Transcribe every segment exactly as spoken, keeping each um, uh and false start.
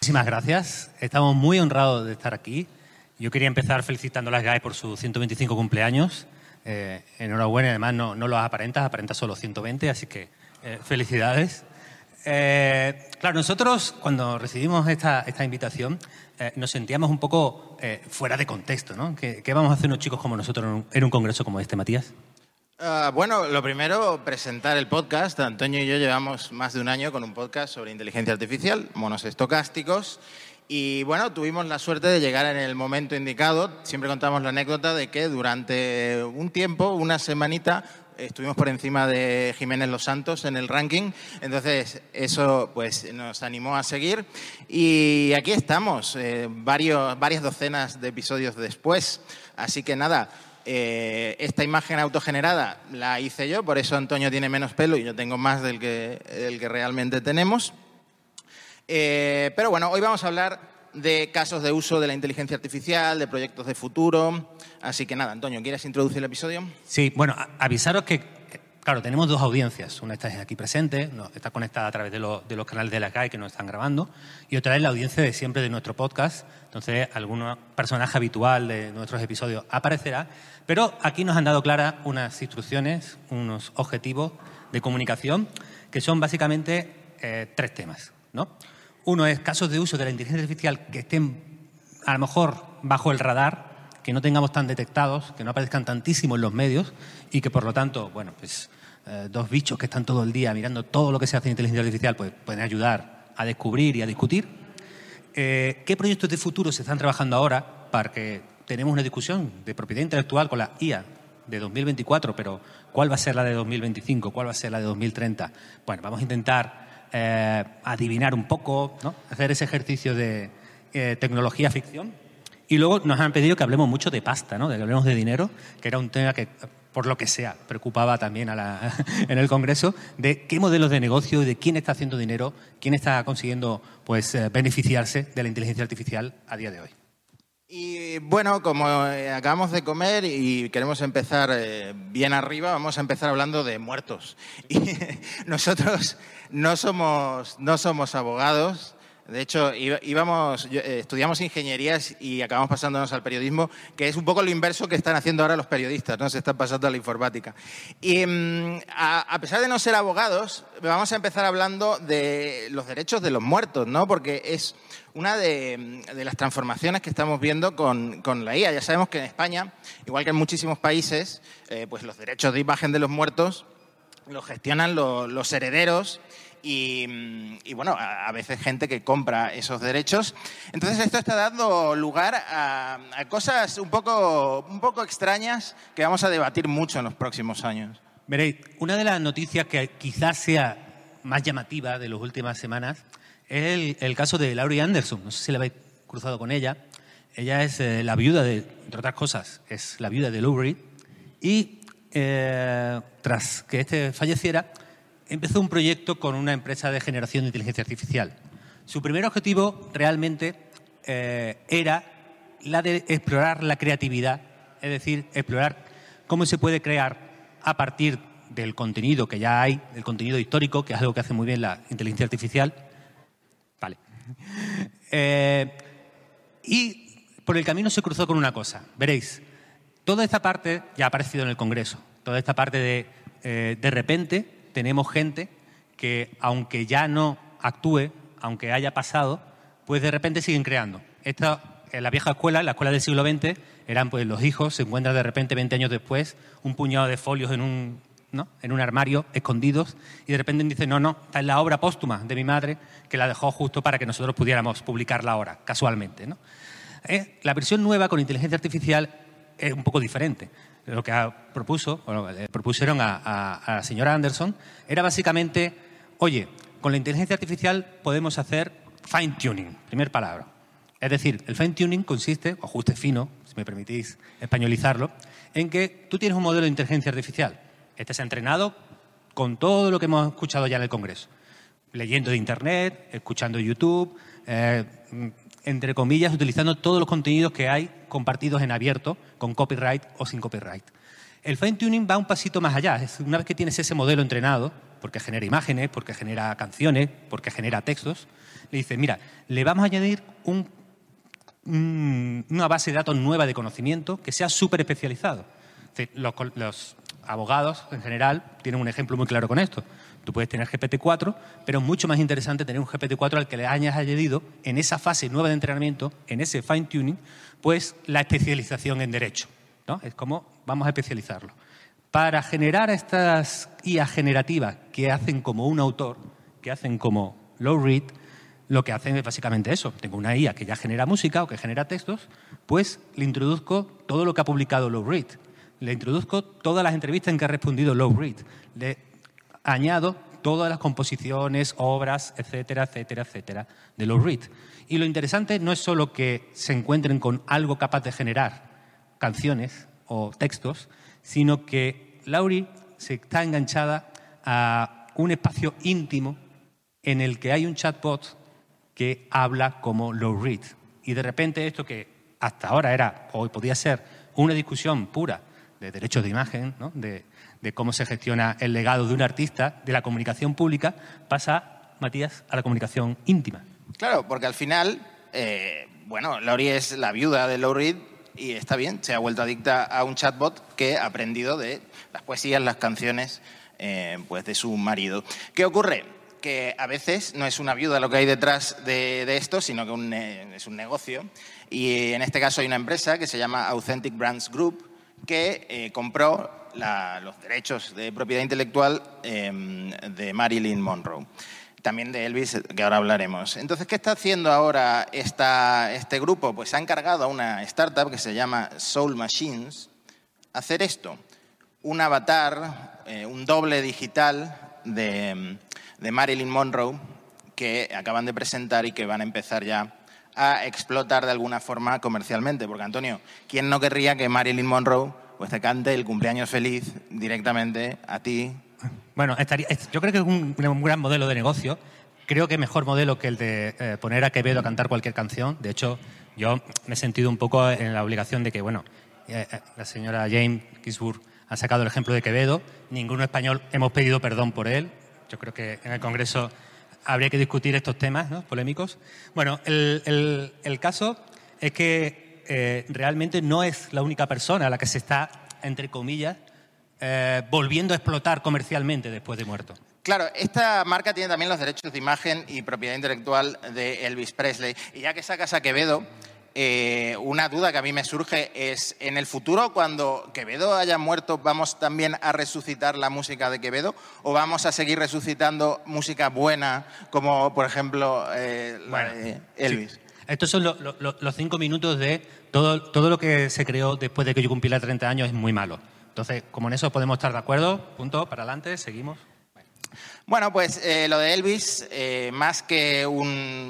Muchísimas gracias. Estamos muy honrados de estar aquí. Yo quería empezar felicitando a las G A E por su ciento veinticinco cumpleaños. Eh, enhorabuena, además no, no los aparentas, aparentas solo ciento veinte, así que eh, felicidades. Eh, claro, nosotros cuando recibimos esta, esta invitación eh, nos sentíamos un poco eh, fuera de contexto, ¿no? ¿Qué, ¿Qué vamos a hacer unos chicos como nosotros en un, en un congreso como este, Matías? Uh, bueno, lo primero, presentar el podcast. Antonio y yo llevamos más de un año con un podcast sobre inteligencia artificial, monos estocásticos. Y bueno, tuvimos la suerte de llegar en el momento indicado. Siempre contamos la anécdota de que durante un tiempo, una semanita, estuvimos por encima de Jiménez Los Santos en el ranking. Entonces, eso pues nos animó a seguir. Y aquí estamos, eh, varios, varias docenas de episodios después. Así que nada, eh, esta imagen autogenerada la hice yo, por eso Antonio tiene menos pelo y yo tengo más del que, del que realmente tenemos. Eh, pero bueno, hoy vamos a hablar de casos de uso de la inteligencia artificial, de proyectos de futuro. Así que nada, Antonio, ¿quieres introducir el episodio? Sí, bueno, avisaros que, claro, tenemos dos audiencias. Una está aquí presente, está conectada a través de, lo, de los canales de la G A E que nos están grabando, y otra es la audiencia de siempre de nuestro podcast. Entonces, algún personaje habitual de nuestros episodios aparecerá. Pero aquí nos han dado claras unas instrucciones, unos objetivos de comunicación, que son básicamente eh, tres temas, ¿no? Uno es casos de uso de la inteligencia artificial que estén a lo mejor bajo el radar, que no tengamos tan detectados, que no aparezcan tantísimo en los medios y que por lo tanto, bueno, pues eh, dos bichos que están todo el día mirando todo lo que se hace en inteligencia artificial, pues pueden ayudar a descubrir y a discutir. Eh, ¿Qué proyectos de futuro se están trabajando ahora para que tenemos una discusión de propiedad intelectual con la I A de dos mil veinticuatro, pero cuál va a ser la de dos mil veinticinco, cuál va a ser la de dos mil treinta? Bueno, vamos a intentar Eh, adivinar un poco, ¿no? Hacer ese ejercicio de eh, tecnología-ficción. Y luego nos han pedido que hablemos mucho de pasta, ¿no? De que hablemos de dinero, que era un tema que, por lo que sea, preocupaba también a la, en el Congreso, de qué modelos de negocio y de quién está haciendo dinero, quién está consiguiendo pues, eh, beneficiarse de la inteligencia artificial a día de hoy. Y bueno, como acabamos de comer y queremos empezar eh, bien arriba, vamos a empezar hablando de muertos. Y nosotros no somos, no somos abogados. De hecho, íbamos, estudiamos ingenierías y acabamos pasándonos al periodismo, que es un poco lo inverso que están haciendo ahora los periodistas, ¿no? Se están pasando a la informática. Y a, a pesar de no ser abogados, vamos a empezar hablando de los derechos de los muertos, ¿no? Porque es una de, de las transformaciones que estamos viendo con, con la I A. Ya sabemos que en España, igual que en muchísimos países, eh, pues los derechos de imagen de los muertos los gestionan lo, los herederos. Y, y bueno, a, a veces gente que compra esos derechos. Entonces esto está dando lugar a, a cosas un poco, un poco extrañas que vamos a debatir mucho en los próximos años. Veréis, una de las noticias que quizás sea más llamativa de las últimas semanas es el, el caso de Laurie Anderson. No sé si la habéis cruzado con ella. Ella es eh, la viuda de, entre otras cosas, es la viuda de Lou Reed. Y eh, tras que este falleciera, empezó un proyecto con una empresa de generación de inteligencia artificial. Su primer objetivo realmente eh, era la de explorar la creatividad, es decir, explorar cómo se puede crear a partir del contenido que ya hay, del contenido histórico, que es algo que hace muy bien la inteligencia artificial. Vale. Eh, y por el camino se cruzó con una cosa. Veréis, toda esta parte ya ha aparecido en el Congreso. Toda esta parte de, eh, de repente, tenemos gente que, aunque ya no actúe, aunque haya pasado, pues de repente siguen creando. Esta, en la vieja escuela, en la escuela del siglo veinte, eran pues los hijos, se encuentran de repente veinte años después un puñado de folios en un, ¿no? en un armario, escondidos, y de repente dicen, no, no, esta es la obra póstuma de mi madre, que la dejó justo para que nosotros pudiéramos publicarla ahora, casualmente, ¿no? Eh, la versión nueva con inteligencia artificial es un poco diferente. Lo que propuso, bueno, le propusieron a, a, a la señora Anderson era básicamente, oye, con la inteligencia artificial podemos hacer fine-tuning, primer palabra. Es decir, el fine-tuning consiste, o ajuste fino, si me permitís españolizarlo, en que tú tienes un modelo de inteligencia artificial. Este se ha entrenado con todo lo que hemos escuchado ya en el Congreso. Leyendo de Internet, escuchando YouTube, eh, entre comillas, utilizando todos los contenidos que hay compartidos en abierto, con copyright o sin copyright. El fine-tuning va un pasito más allá. Una vez que tienes ese modelo entrenado, porque genera imágenes, porque genera canciones, porque genera textos, le dice, mira, le vamos a añadir un, un, una base de datos nueva de conocimiento que sea súper especializado. Es decir, los, los abogados, en general, tienen un ejemplo muy claro con esto. Tú puedes tener G P T cuatro, pero es mucho más interesante tener un G P T cuatro al que le hayas añadido en esa fase nueva de entrenamiento, en ese fine-tuning, pues la especialización en derecho, ¿no? Es como vamos a especializarlo. Para generar estas I A generativas que hacen como un autor, que hacen como Low Read, lo que hacen es básicamente eso. Tengo una I A que ya genera música o que genera textos, pues le introduzco todo lo que ha publicado Low Read. Le introduzco todas las entrevistas en que ha respondido Low Read. Le añado todas las composiciones, obras, etcétera, etcétera, etcétera, de Low Read. Y lo interesante no es solo que se encuentren con algo capaz de generar canciones o textos, sino que Laurie se está enganchada a un espacio íntimo en el que hay un chatbot que habla como Low Read. Y de repente esto que hasta ahora era, o podía ser, una discusión pura de derechos de imagen, ¿no? de, de cómo se gestiona el legado de un artista, de la comunicación pública, pasa, Matías, a la comunicación íntima. Claro, porque al final, eh, bueno, Laurie es la viuda de Low Read y está bien, se ha vuelto adicta a un chatbot que ha aprendido de las poesías, las canciones eh, pues de su marido. ¿Qué ocurre? Que a veces no es una viuda lo que hay detrás de, de esto, sino que un, eh, es un negocio. Y en este caso hay una empresa que se llama Authentic Brands Group que eh, compró la, los derechos de propiedad intelectual eh, de Marilyn Monroe. También de Elvis, que ahora hablaremos. Entonces, ¿qué está haciendo ahora esta, este grupo? Pues ha encargado a una startup que se llama Soul Machines hacer esto. Un avatar, eh, un doble digital de, de Marilyn Monroe que acaban de presentar y que van a empezar ya a explotar de alguna forma comercialmente. Porque, Antonio, ¿quién no querría que Marilyn Monroe pues, te cante el cumpleaños feliz directamente a ti? Bueno, estaría, yo creo que es un, un gran modelo de negocio. Creo que mejor modelo que el de eh, poner a Quevedo a cantar cualquier canción. De hecho, yo me he sentido un poco en la obligación de que, bueno, eh, eh, la señora Jane Ginsburg ha sacado el ejemplo de Quevedo. Ninguno español hemos pedido perdón por él. Yo creo que en el Congreso habría que discutir estos temas, ¿no?, polémicos. Bueno, el, el, el caso es que eh, realmente no es la única persona a la que se está, entre comillas, Eh, volviendo a explotar comercialmente después de muerto. Claro, esta marca tiene también los derechos de imagen y propiedad intelectual de Elvis Presley. Y ya que sacas a Quevedo, eh, una duda que a mí me surge es, ¿en el futuro, cuando Quevedo haya muerto, vamos también a resucitar la música de Quevedo? ¿O vamos a seguir resucitando música buena, como, por ejemplo, eh, la bueno, de Elvis? Sí. Estos son lo, lo, los cinco minutos de todo, todo lo que se creó después de que yo cumpliera treinta años es muy malo. Entonces, como en eso podemos estar de acuerdo, punto, para adelante, seguimos. Bueno, pues eh, lo de Elvis, eh, más que un,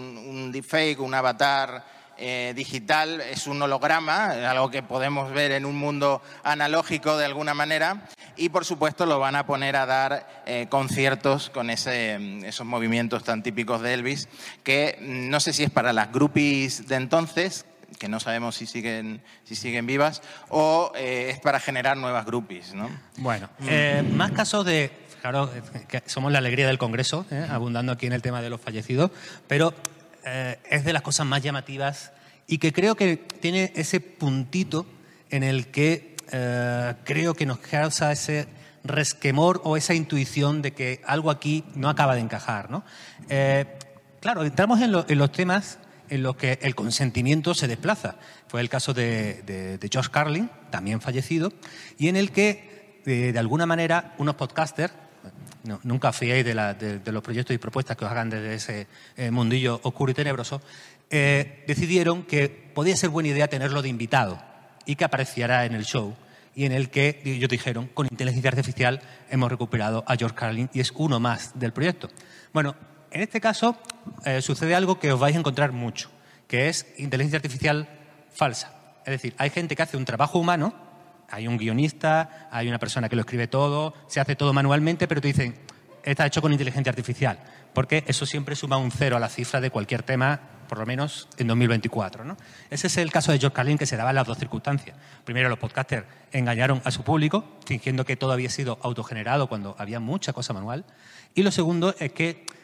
un deepfake, un avatar eh, digital, es un holograma, algo que podemos ver en un mundo analógico de alguna manera, y por supuesto lo van a poner a dar eh, conciertos con ese, esos movimientos tan típicos de Elvis, que no sé si es para las groupies de entonces, que no sabemos si siguen, si siguen vivas, o eh, es para generar nuevas groupies, ¿no? Bueno, eh, más casos de... Claro, que somos la alegría del Congreso, ¿eh? abundando aquí en el tema de los fallecidos, pero eh, es de las cosas más llamativas y que creo que tiene ese puntito en el que eh, creo que nos causa ese resquemor o esa intuición de que algo aquí no acaba de encajar, ¿no? Eh, claro, entramos en, lo, en los temas en los que el consentimiento se desplaza. Fue el caso de, de, de George Carlin, también fallecido, y en el que, de, de alguna manera, unos podcasters, no, nunca os fiéis de, la, de, de los proyectos y propuestas que os hagan desde ese eh, mundillo oscuro y tenebroso, eh, decidieron que podía ser buena idea tenerlo de invitado y que apareciera en el show, y en el que ellos dijeron, con inteligencia artificial hemos recuperado a George Carlin y es uno más del proyecto. Bueno, en este caso eh, sucede algo que os vais a encontrar mucho, que es inteligencia artificial falsa. Es decir, hay gente que hace un trabajo humano, hay un guionista, hay una persona que lo escribe todo, se hace todo manualmente, pero te dicen, está hecho con inteligencia artificial, porque eso siempre suma un cero a la cifra de cualquier tema, por lo menos en dos mil veinticuatro, ¿no? Ese es el caso de George Carlin, que se daba en las dos circunstancias. Primero, los podcasters engañaron a su público, fingiendo que todo había sido autogenerado cuando había mucha cosa manual. Y lo segundo es que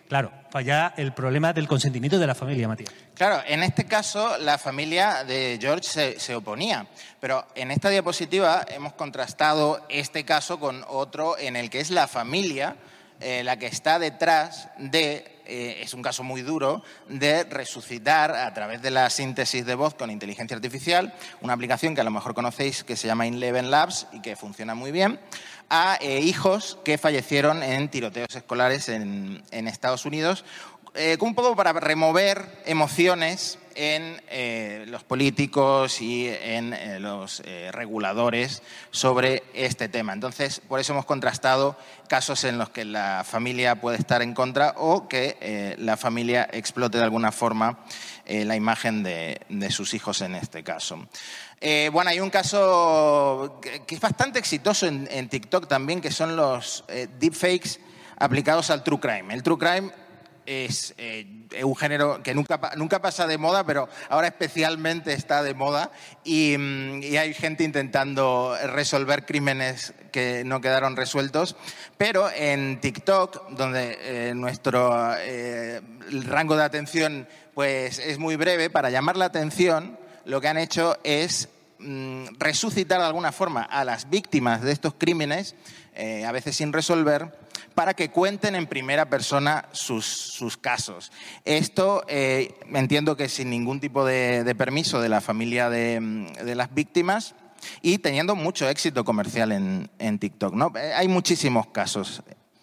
claro, falla el problema del consentimiento de la familia, Matías. Claro, en este caso la familia de George se, se oponía, pero en esta diapositiva hemos contrastado este caso con otro en el que es la familia eh, la que está detrás de, eh, es un caso muy duro, de resucitar a través de la síntesis de voz con inteligencia artificial, una aplicación que a lo mejor conocéis que se llama Eleven Labs y que funciona muy bien, a eh, hijos que fallecieron en tiroteos escolares en, en Estados Unidos, eh, un poco para remover emociones en eh, los políticos y en eh, los eh, reguladores sobre este tema. Entonces, por eso hemos contrastado casos en los que la familia puede estar en contra o que eh, la familia explote de alguna forma eh, la imagen de, de sus hijos en este caso. Eh, bueno, hay un caso que, que es bastante exitoso en, en TikTok también, que son los eh, deepfakes aplicados al true crime. El true crime es eh, un género que nunca, nunca pasa de moda, pero ahora especialmente está de moda y, y hay gente intentando resolver crímenes que no quedaron resueltos. Pero en TikTok, donde eh, nuestro eh, rango de atención pues, es muy breve, para llamar la atención, lo que han hecho es mm, resucitar de alguna forma a las víctimas de estos crímenes, eh, a veces sin resolver, para que cuenten en primera persona sus, sus casos. Esto eh, entiendo que sin ningún tipo de, de permiso de la familia de, de las víctimas y teniendo mucho éxito comercial en, en TikTok, ¿no? Hay muchísimos casos.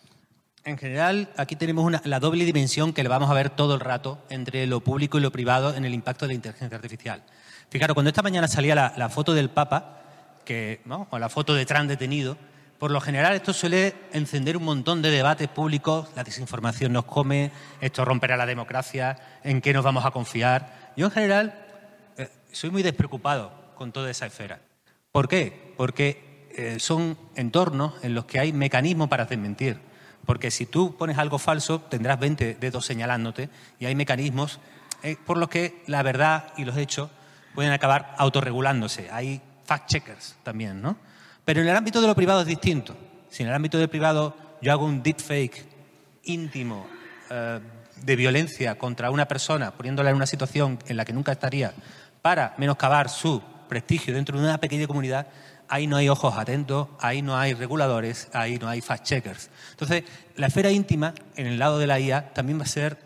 En general, aquí tenemos una, la doble dimensión que le vamos a ver todo el rato entre lo público y lo privado en el impacto de la inteligencia artificial. Fijaros, cuando esta mañana salía la, la foto del Papa, que, ¿no? o la foto de Trump detenido, por lo general esto suele encender un montón de debates públicos, la desinformación nos come, esto romperá la democracia, en qué nos vamos a confiar. Yo en general eh, soy muy despreocupado con toda esa esfera. ¿Por qué? Porque eh, son entornos en los que hay mecanismos para desmentir. Porque si tú pones algo falso, tendrás veinte dedos señalándote y hay mecanismos eh, por los que la verdad y los hechos pueden acabar autorregulándose. Hay fact-checkers también, ¿no? Pero en el ámbito de lo privado es distinto. Si en el ámbito del privado yo hago un deepfake íntimo eh, de violencia contra una persona, poniéndola en una situación en la que nunca estaría, para menoscabar su prestigio dentro de una pequeña comunidad, ahí no hay ojos atentos, ahí no hay reguladores, ahí no hay fact-checkers. Entonces, la esfera íntima, en el lado de la I A, también va a ser,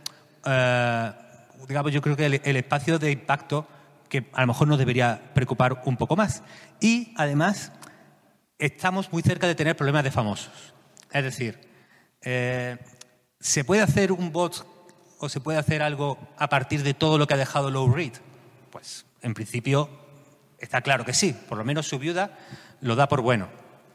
eh, digamos, yo creo que el, el espacio de impacto que a lo mejor nos debería preocupar un poco más. Y, además, estamos muy cerca de tener problemas de famosos. Es decir, eh, ¿se puede hacer un bot o se puede hacer algo a partir de todo lo que ha dejado Lou Reed? Pues, en principio, está claro que sí. Por lo menos su viuda lo da por bueno.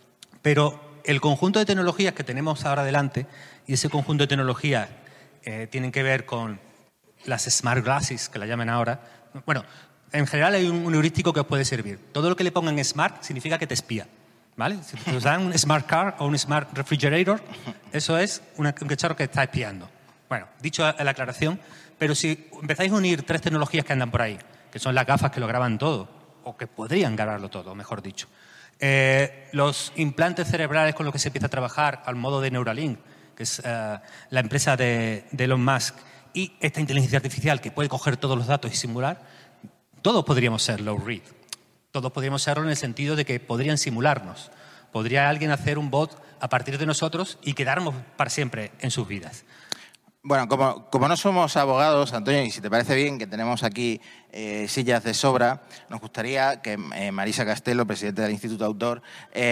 Pero el conjunto de tecnologías que tenemos ahora delante, y ese conjunto de tecnologías eh, tienen que ver con las smart glasses, que la llaman ahora. Bueno, en general hay un, un heurístico que os puede servir. Todo lo que le pongan smart significa que te espía. ¿Vale? Si te dan un smart car o un smart refrigerator, eso es una, un cacharro que está espiando. Bueno, dicho la aclaración, pero si empezáis a unir tres tecnologías que andan por ahí, que son las gafas que lo graban todo, o que podrían grabarlo todo, mejor dicho, eh, los implantes cerebrales con los que se empieza a trabajar al modo de Neuralink, que es eh, la empresa de, de Elon Musk, y esta inteligencia artificial que puede coger todos los datos y simular, todos podríamos ser Lou Reed. Todos podríamos serlo en el sentido de que podrían simularnos. Podría alguien hacer un bot a partir de nosotros y quedarnos para siempre en sus vidas. Bueno, como, como no somos abogados, Antonio, y si te parece bien que tenemos aquí eh, sillas de sobra, nos gustaría que eh, Marisa Castelo, presidenta del Instituto Autor,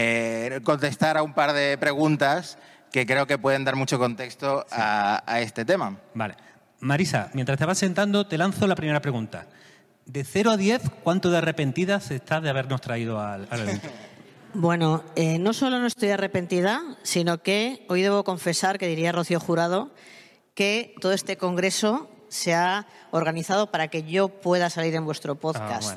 eh, contestara un par de preguntas que creo que pueden dar mucho contexto sí. a, a este tema. Vale. Marisa, mientras te vas sentando, te lanzo la primera pregunta. De cero a diez, ¿cuánto de arrepentidas estás de habernos traído al, al evento? Bueno, eh, no solo no estoy arrepentida, sino que hoy debo confesar, que diría Rocío Jurado, que todo este congreso se ha organizado para que yo pueda salir en vuestro podcast.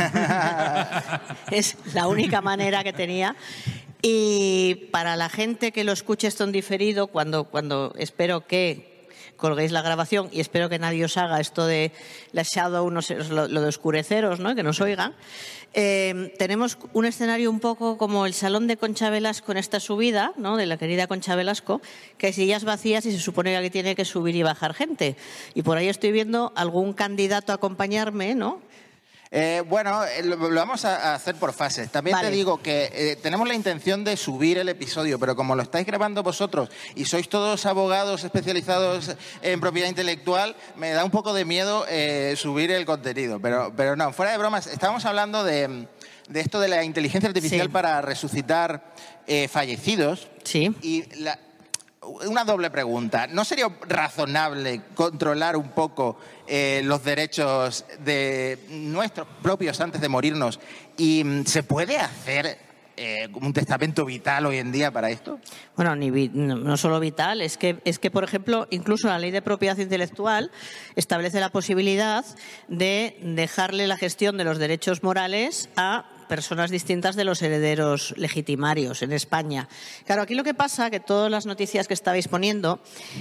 Ah, bueno. Es la única manera que tenía. Y para la gente que lo escuche esto en diferido, cuando, cuando espero que colguéis la grabación y espero que nadie os haga esto de la shadow, no sé, lo, lo de oscureceros, ¿no? Que nos oigan. Eh, tenemos un escenario un poco como el Salón de Concha Velasco en esta subida, ¿no? De la querida Concha Velasco, que hay sillas vacías y se supone que aquí tiene que subir y bajar gente. Y por ahí estoy viendo algún candidato a acompañarme, ¿no? Eh, bueno, eh, lo, lo vamos a, a hacer por fases. También Vale. te digo que eh, tenemos la intención de subir el episodio, pero como lo estáis grabando vosotros y sois todos abogados especializados en propiedad intelectual, me da un poco de miedo eh, subir el contenido. Pero, pero no, fuera de bromas, estábamos hablando de, de esto de la inteligencia artificial Sí. para resucitar eh, fallecidos. Sí. Y la, una doble pregunta. ¿No sería razonable controlar un poco eh, los derechos de nuestros propios antes de morirnos? ¿Y mm, se puede hacer eh, un testamento vital hoy en día para esto? Bueno, ni vi- no, no solo vital, es que, es que, por ejemplo, incluso la ley de propiedad intelectual establece la posibilidad de dejarle la gestión de los derechos morales a personas distintas de los herederos legitimarios en España. Claro, aquí lo que pasa que todas las noticias que estabais poniendo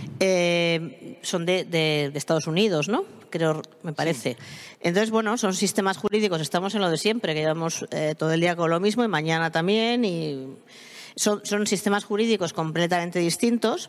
eh, son de, de, de Estados Unidos, ¿no? Creo, me parece. Sí. Entonces, bueno, son sistemas jurídicos, estamos en lo de siempre, que llevamos eh, todo el día con lo mismo y mañana también, y son, son sistemas jurídicos completamente distintos.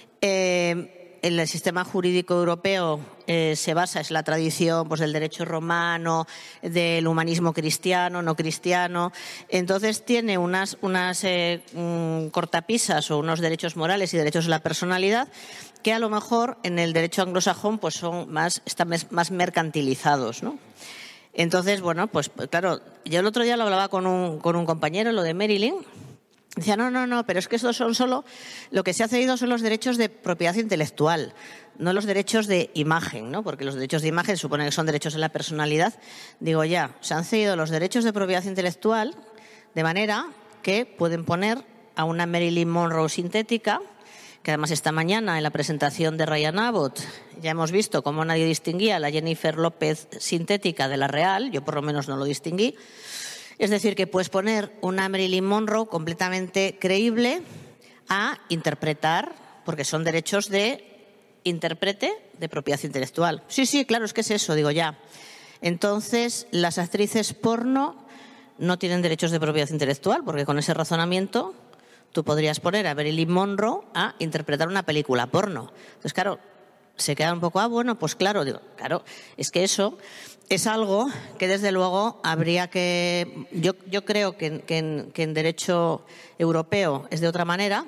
Eh, El sistema jurídico europeo eh, se basa, es la tradición pues, del derecho romano, del humanismo cristiano, no cristiano. Entonces tiene unas, unas eh, um, cortapisas o unos derechos morales y derechos de la personalidad que a lo mejor en el derecho anglosajón pues, son más, están más mercantilizados, ¿no? Entonces, bueno, pues claro, yo el otro día lo hablaba con un, con un compañero, lo de Marilyn. Decía, no, no, no, pero es que estos son solo, lo que se ha cedido son los derechos de propiedad intelectual, no los derechos de imagen, ¿no? Porque los derechos de imagen suponen que son derechos de la personalidad. Digo, ya, se han cedido los derechos de propiedad intelectual de manera que pueden poner a una Marilyn Monroe sintética, que además esta mañana en la presentación de Ryan Abbott ya hemos visto cómo nadie distinguía a la Jennifer López sintética de la real, yo por lo menos no lo distinguí. Es decir, que puedes poner una Marilyn Monroe completamente creíble a interpretar, porque son derechos de intérprete de propiedad intelectual. Sí, sí, claro, es que es eso, digo ya. Entonces, las actrices porno no tienen derechos de propiedad intelectual, porque con ese razonamiento tú podrías poner a Marilyn Monroe a interpretar una película porno. Entonces, claro, se queda un poco, ah, bueno, pues claro, digo, claro, es que eso es algo que desde luego habría que, yo, yo creo que, que, en, que en derecho europeo es de otra manera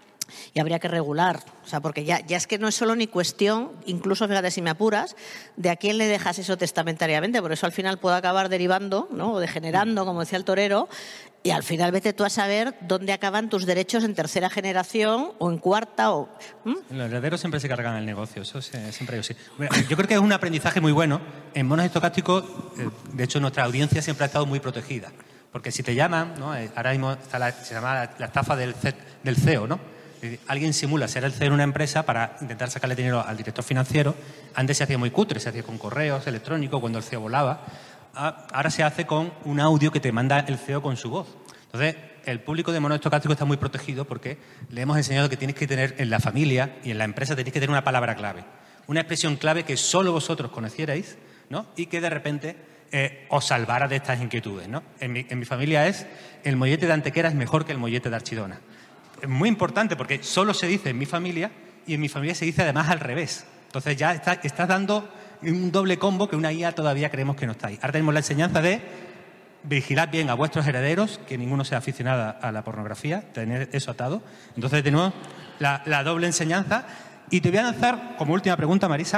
y habría que regular, o sea, porque ya, ya es que no es solo ni cuestión, incluso fíjate si me apuras, de a quién le dejas eso testamentariamente, por eso al final puede acabar derivando, ¿no? O degenerando, como decía el torero, y al final vete tú a saber dónde acaban tus derechos en tercera generación o en cuarta. O ¿Mm? Los herederos siempre se cargan el negocio, eso siempre yo sí. Yo creo que es un aprendizaje muy bueno. En monos estocásticos, de hecho, nuestra audiencia siempre ha estado muy protegida, porque si te llaman, ¿no? Ahora mismo está la, se llama la, la estafa del, C, del C E O, ¿no? Alguien simula ser el C E O de una empresa para intentar sacarle dinero al director financiero. Antes se hacía muy cutre, se hacía con correos electrónicos, cuando el C E O volaba. Ahora se hace con un audio que te manda el C E O con su voz. Entonces, el público de monos estocásticos está muy protegido porque le hemos enseñado que tienes que tener en la familia y en la empresa tenéis que tener una palabra clave. Una expresión clave que solo vosotros conocierais, ¿no? Y que de repente eh, os salvara de estas inquietudes, ¿no? En mi, en mi familia es el mollete de Antequera es mejor que el mollete de Archidona. Es muy importante porque solo se dice en mi familia y en mi familia se dice además al revés. Entonces ya está, estás dando un doble combo que una I A todavía creemos que no está ahí. Ahora tenemos la enseñanza de vigilad bien a vuestros herederos, que ninguno sea aficionado a la pornografía, tener eso atado. Entonces tenemos la, la doble enseñanza. Y te voy a lanzar, como última pregunta, Marisa,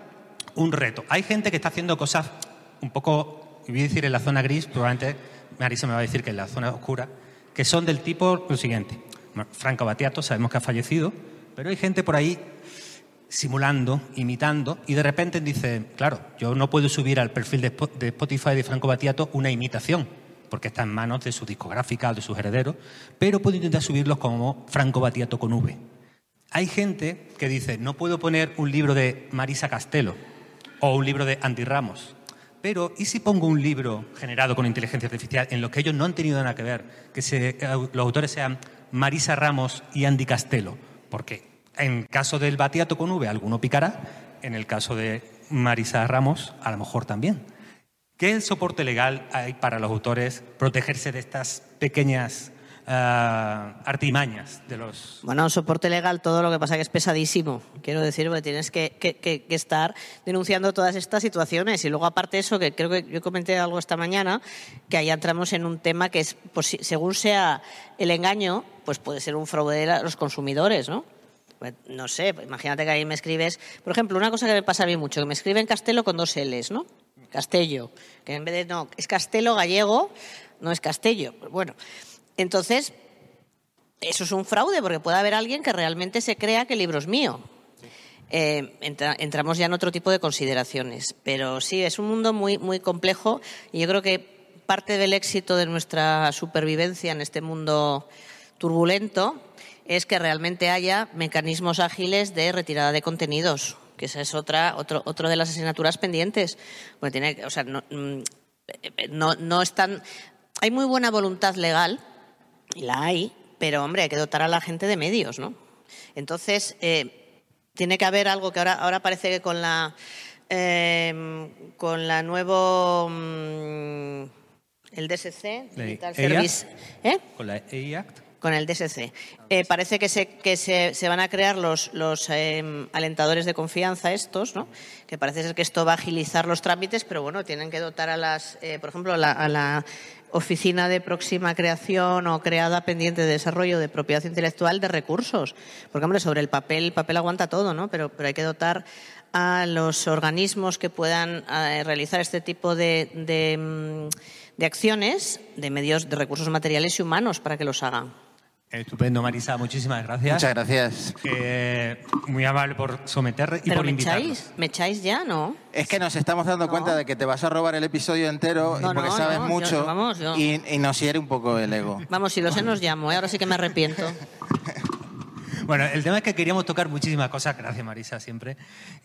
un reto. Hay gente que está haciendo cosas un poco, voy a decir en la zona gris, probablemente Marisa me va a decir que en la zona oscura, que son del tipo lo siguiente. Franco Battiato, sabemos que ha fallecido, pero hay gente por ahí simulando, imitando, y de repente dice, claro, yo no puedo subir al perfil de Spotify de Franco Battiato una imitación, porque está en manos de su discográfica o de sus herederos, pero puedo intentar subirlos como Franco Battiato con V. Hay gente que dice, no puedo poner un libro de Marisa Castelo o un libro de Andy Ramos, pero ¿y si pongo un libro generado con inteligencia artificial en los que ellos no han tenido nada que ver, que se, los autores sean Marisa Ramos y Andy Castelo? ¿Por qué? En caso del Batiato con V, alguno picará. En el caso de Marisa Ramos, a lo mejor también. ¿Qué soporte legal hay para los autores protegerse de estas pequeñas uh, artimañas de los...? Bueno, soporte legal, todo lo que pasa que es pesadísimo. Quiero decir, porque tienes que, que, que, que estar denunciando todas estas situaciones. Y luego, aparte de eso, que creo que yo comenté algo esta mañana, que ahí entramos en un tema que es, pues, según sea el engaño, pues puede ser un fraude de los consumidores, ¿no? Pues, no sé, imagínate que ahí me escribes... Por ejemplo, una cosa que me pasa a mí mucho, que me escriben Castelo con dos L's, ¿no? Castello, que en vez de... No, es Castelo gallego, no es Castello. Bueno, entonces, eso es un fraude, porque puede haber alguien que realmente se crea que el libro es mío. Eh, entra, entramos ya en otro tipo de consideraciones. Pero sí, es un mundo muy, muy complejo y yo creo que parte del éxito de nuestra supervivencia en este mundo turbulento es que realmente haya mecanismos ágiles de retirada de contenidos, que esa es otra otro, otro de las asignaturas pendientes. Porque tiene, o sea, no, no, no están... Hay muy buena voluntad legal, y la hay, pero, hombre, hay que dotar a la gente de medios, ¿no? Entonces, eh, tiene que haber algo que ahora, ahora parece que con la, eh, con la nuevo... Mm, el D S C, Digital Service... ¿Eh? Con la E I Act. Con el D S C. Eh, parece que, se, que se, se van a crear los, los eh, alentadores de confianza estos, ¿no? Que parece ser que esto va a agilizar los trámites, pero bueno, tienen que dotar a las, eh, por ejemplo, la, a la oficina de próxima creación o creada pendiente de desarrollo de propiedad intelectual de recursos. Porque, hombre, sobre el papel, el papel aguanta todo, ¿no? Pero, pero hay que dotar a los organismos que puedan eh, realizar este tipo de, de, de acciones, de medios, de recursos materiales y humanos para que los hagan. Estupendo, Marisa, muchísimas gracias. Muchas gracias. Eh, muy amable por someter y ¿Pero por me invitarnos. echáis? ¿Me echáis ya? ¿No? Es que nos estamos dando No. cuenta de que te vas a robar el episodio entero No, y porque no, sabes no, mucho yo- vamos, yo- y, y nos hiere un poco el ego. Vamos, si lo sé, nos llamo, ¿eh? Ahora sí que me arrepiento. Bueno, el tema es que queríamos tocar muchísimas cosas, gracias Marisa, siempre.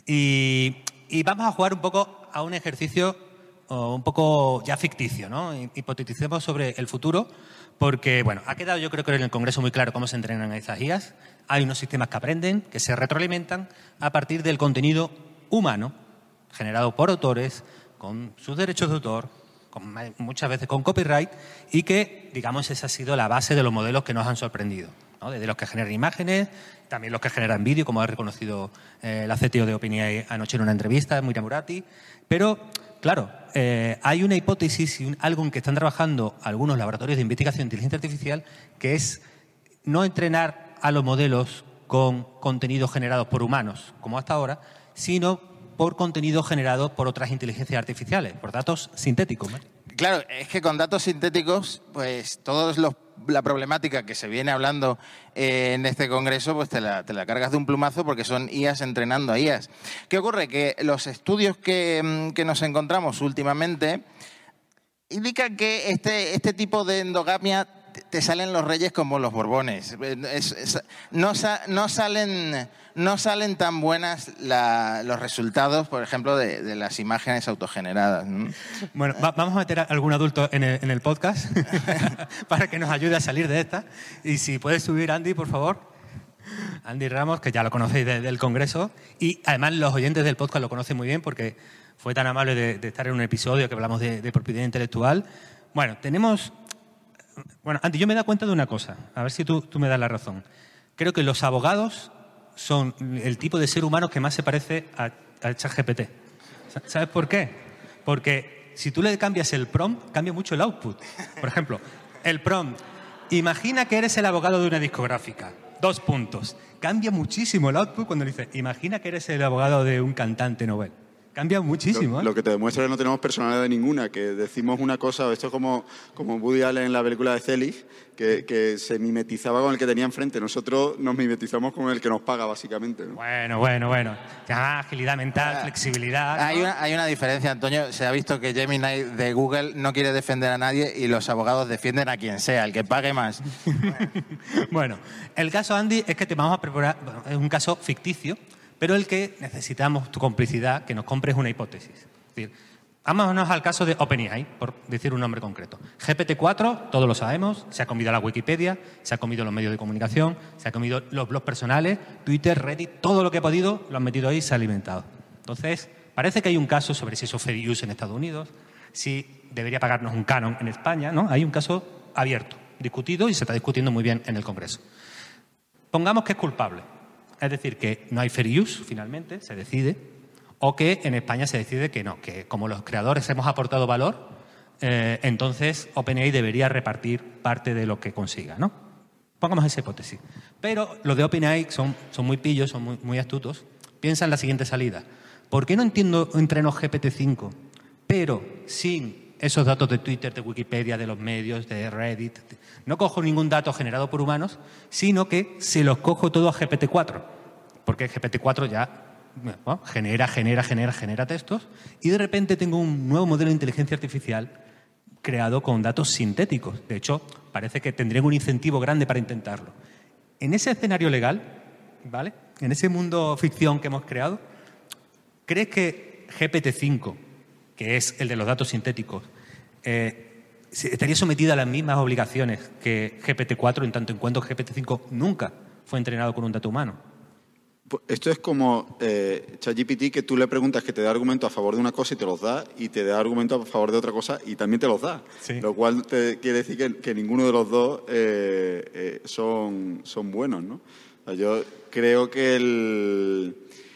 Y, y vamos a jugar un poco a un ejercicio oh, un poco ya ficticio, ¿no? Hipoteticemos sobre el futuro, porque, bueno, ha quedado yo creo que en el Congreso muy claro cómo se entrenan esas I As. Hay unos sistemas que aprenden, que se retroalimentan a partir del contenido humano, generado por autores, con sus derechos de autor, con, muchas veces con copyright, y que, digamos, esa ha sido la base de los modelos que nos han sorprendido, ¿no? Desde los que generan imágenes, también los que generan vídeo, como ha reconocido eh, la C T O de OpenAI anoche en una entrevista, Miriam Murati. Pero, claro, eh, hay una hipótesis y un, algo en que están trabajando algunos laboratorios de investigación de inteligencia artificial, que es no entrenar a los modelos con contenidos generados por humanos, como hasta ahora, sino por contenidos generados por otras inteligencias artificiales, por datos sintéticos, ¿no? Claro, es que con datos sintéticos, pues todos los la problemática que se viene hablando eh, en este congreso, pues te la, te la cargas de un plumazo porque son I As entrenando a I As. ¿Qué ocurre? Que los estudios que, que nos encontramos últimamente indican que este, este tipo de endogamia te, te salen los reyes como los borbones. Es, es, no, sa, no, salen, no salen tan buenas la, los resultados, por ejemplo, de, de las imágenes autogeneradas, ¿no? Bueno, va, vamos a meter a algún adulto en el, en el podcast para que nos ayude a salir de esta. Y si puedes subir, Andy, por favor. Andy Ramos, que ya lo conocéis de, del Congreso. Y además los oyentes del podcast lo conocen muy bien porque fue tan amable de, de estar en un episodio que hablamos de, de propiedad intelectual. Bueno, tenemos... Bueno, Andy, yo me he dado cuenta de una cosa. A ver si tú, tú me das la razón. Creo que los abogados son el tipo de ser humano que más se parece a, a ChatGPT. ¿Sabes por qué? Porque si tú le cambias el prompt, cambia mucho el output. Por ejemplo, el prompt. Imagina que eres el abogado de una discográfica. Dos puntos. Cambia muchísimo el output cuando le dices, imagina que eres el abogado de un cantante novel. Cambia muchísimo, ¿eh? Lo, lo que te demuestra es que no tenemos personalidad ninguna, que decimos una cosa, esto es como, como Woody Allen en la película de Zelig, que, que se mimetizaba con el que tenía enfrente. Nosotros nos mimetizamos con el que nos paga, básicamente, ¿no? Bueno, bueno, bueno. Ya, agilidad mental, ah, flexibilidad, ¿no? Hay una, hay una diferencia, Antonio. Se ha visto que Gemini de Google no quiere defender a nadie y los abogados defienden a quien sea, el que pague más. Bueno, el caso, Andy, es que te vamos a preparar... Bueno, es un caso ficticio, pero el que necesitamos tu complicidad, que nos compres una hipótesis. Es decir, Vámonos al caso de OpenAI, por decir un nombre concreto. G P T cuatro, todos lo sabemos, se ha comido la Wikipedia, se ha comido los medios de comunicación, se ha comido los blogs personales, Twitter, Reddit, todo lo que ha podido lo han metido ahí y se ha alimentado. Entonces, parece que hay un caso sobre si eso es fair use en Estados Unidos, si debería pagarnos un canon en España, ¿no? Hay un caso abierto, discutido y se está discutiendo muy bien en el Congreso. Pongamos que es culpable, es decir, que no hay fair use, finalmente, se decide, o que en España se decide que no, que como los creadores hemos aportado valor, eh, entonces OpenAI debería repartir parte de lo que consiga, ¿no? Pongamos esa hipótesis. Pero los de OpenAI son, son muy pillos, son muy, muy astutos. Piensan la siguiente salida. ¿Por qué no entiendo, entreno G P T cinco, pero sin esos datos de Twitter, de Wikipedia, de los medios, de Reddit? No cojo ningún dato generado por humanos, sino que se los cojo todo a G P T cuatro. Porque G P T cuatro ya... Bueno, genera, genera, genera, genera textos y de repente tengo un nuevo modelo de inteligencia artificial creado con datos sintéticos. De hecho, parece que tendrían un incentivo grande para intentarlo. En ese escenario legal, ¿vale? En ese mundo ficción que hemos creado, ¿crees que G P T cinco, que es el de los datos sintéticos, eh, estaría sometida a las mismas obligaciones que G P T cuatro en tanto en cuanto G P T cinco nunca fue entrenado con un dato humano? Esto es como eh, ChatGPT, que tú le preguntas que te dé argumentos a favor de una cosa y te los da, y te da argumentos a favor de otra cosa y también te los da. Sí. Lo cual te quiere decir que, que ninguno de los dos eh, eh, son, son buenos, ¿no? O sea, yo creo que el...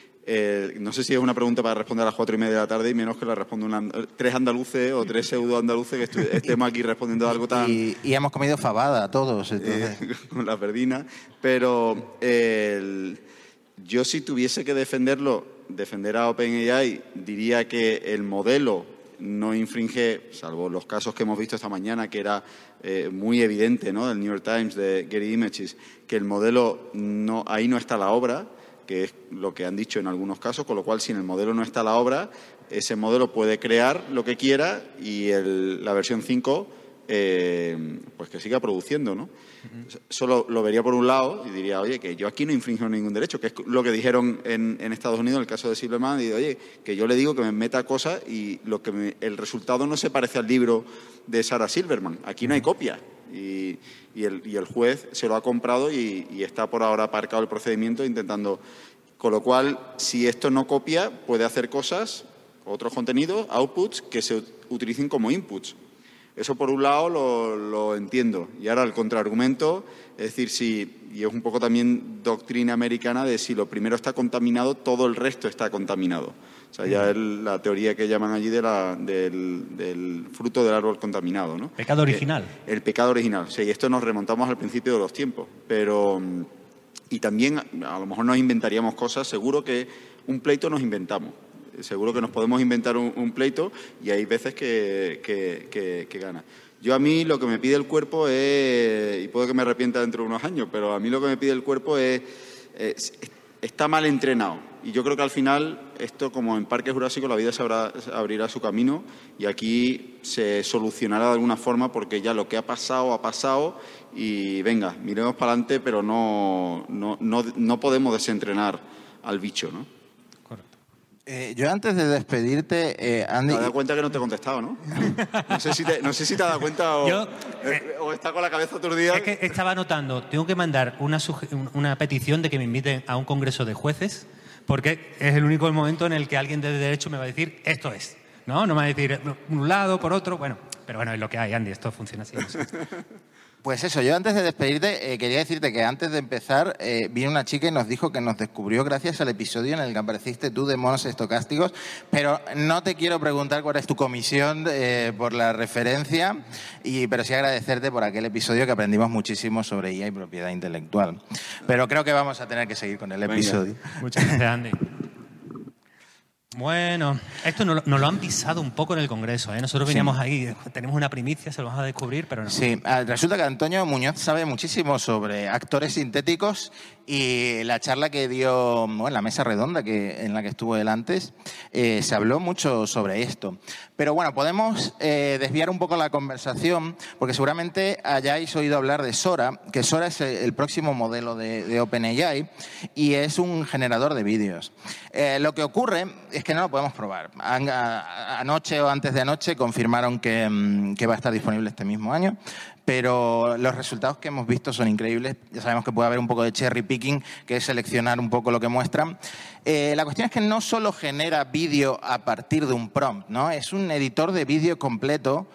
Eh, no sé si es una pregunta para responder a las cuatro y media de la tarde y menos que la responda una, tres andaluces o tres pseudo andaluces que estemos aquí respondiendo a algo tan... Y, y hemos comido fabada todos. Entonces. Eh, con la verdina. Pero... Eh, el, Yo, si tuviese que defenderlo, defender a OpenAI, diría que el modelo no infringe, salvo los casos que hemos visto esta mañana, que era eh, muy evidente, ¿no?, del New York Times, de Getty Images, que el modelo, no, ahí no está la obra, que es lo que han dicho en algunos casos, con lo cual, si en el modelo no está la obra, ese modelo puede crear lo que quiera y el, la versión cinco... Eh, pues que siga produciendo, ¿no? Uh-huh. Solo lo vería por un lado y diría, oye, que yo aquí no infringo ningún derecho, que es lo que dijeron en, en Estados Unidos en el caso de Silverman, y oye, que yo le digo que me meta cosas y lo que me, el resultado no se parece al libro de Sarah Silverman, aquí no hay copia. Y, y, el, y el juez se lo ha comprado y, y está por ahora aparcado el procedimiento intentando... Con lo cual, si esto no copia, puede hacer cosas, otros contenidos, outputs, que se utilicen como inputs. Eso, por un lado, lo, lo entiendo. Y ahora el contraargumento, es decir, si, y es un poco también doctrina americana de si lo primero está contaminado, todo el resto está contaminado. O sea, ya es la teoría que llaman allí de la, del, del fruto del árbol contaminado, ¿no? Pecado original. El, el pecado original. Sí, y esto nos remontamos al principio de los tiempos. Pero, y también, a lo mejor nos inventaríamos cosas, seguro que un pleito nos inventamos. Seguro que nos podemos inventar un, un pleito y hay veces que, que, que, que gana. Yo, a mí lo que me pide el cuerpo es, y puedo que me arrepienta dentro de unos años, pero a mí lo que me pide el cuerpo es, es está mal entrenado. Y yo creo que al final, esto, como en Parque Jurásico, la vida se, habrá, se abrirá su camino y aquí se solucionará de alguna forma, porque ya lo que ha pasado, ha pasado y venga, miremos para adelante, pero no, no, no, no podemos desentrenar al bicho, ¿no? Eh, yo, antes de despedirte, eh, Andy... Te has dado cuenta que no te he contestado, ¿no? No sé si te, no sé si te has dado cuenta o, yo, eh, o está con la cabeza aturdida. Es que estaba anotando, tengo que mandar una, una petición de que me inviten a un congreso de jueces, porque es el único momento en el que alguien de derecho me va a decir esto es, ¿no? No me va a decir un lado, por otro, bueno, pero bueno, es lo que hay, Andy, esto funciona así. No sé. Pues eso, yo antes de despedirte eh, quería decirte que antes de empezar eh, vino una chica y nos dijo que nos descubrió gracias al episodio en el que apareciste tú de monos estocásticos, pero no te quiero preguntar cuál es tu comisión eh, por la referencia, y, pero sí agradecerte por aquel episodio que aprendimos muchísimo sobre I A y propiedad intelectual. Pero creo que vamos a tener que seguir con el episodio. Venga. Muchas gracias, Andy. Bueno, esto nos, nos lo han pisado un poco en el Congreso, ¿eh? Nosotros veníamos sí. ahí, tenemos una primicia, se lo vamos a descubrir, pero no. Sí, resulta que Antonio Muñoz sabe muchísimo sobre actores sintéticos y la charla que dio, bueno, la mesa redonda que, en la que estuvo él antes, eh, se habló mucho sobre esto. Pero bueno, podemos eh, desviar un poco la conversación, porque seguramente hayáis oído hablar de Sora, que Sora es el próximo modelo de, de OpenAI y es un generador de vídeos. Eh, lo que ocurre es es que no lo podemos probar. Han, a, anoche o antes de anoche confirmaron que, que va a estar disponible este mismo año, pero los resultados que hemos visto son increíbles. Ya sabemos que puede haber un poco de cherry picking, que es seleccionar un poco lo que muestran. Eh, la cuestión es que no solo genera vídeo a partir de un prompt, ¿no? Es un editor de vídeo completo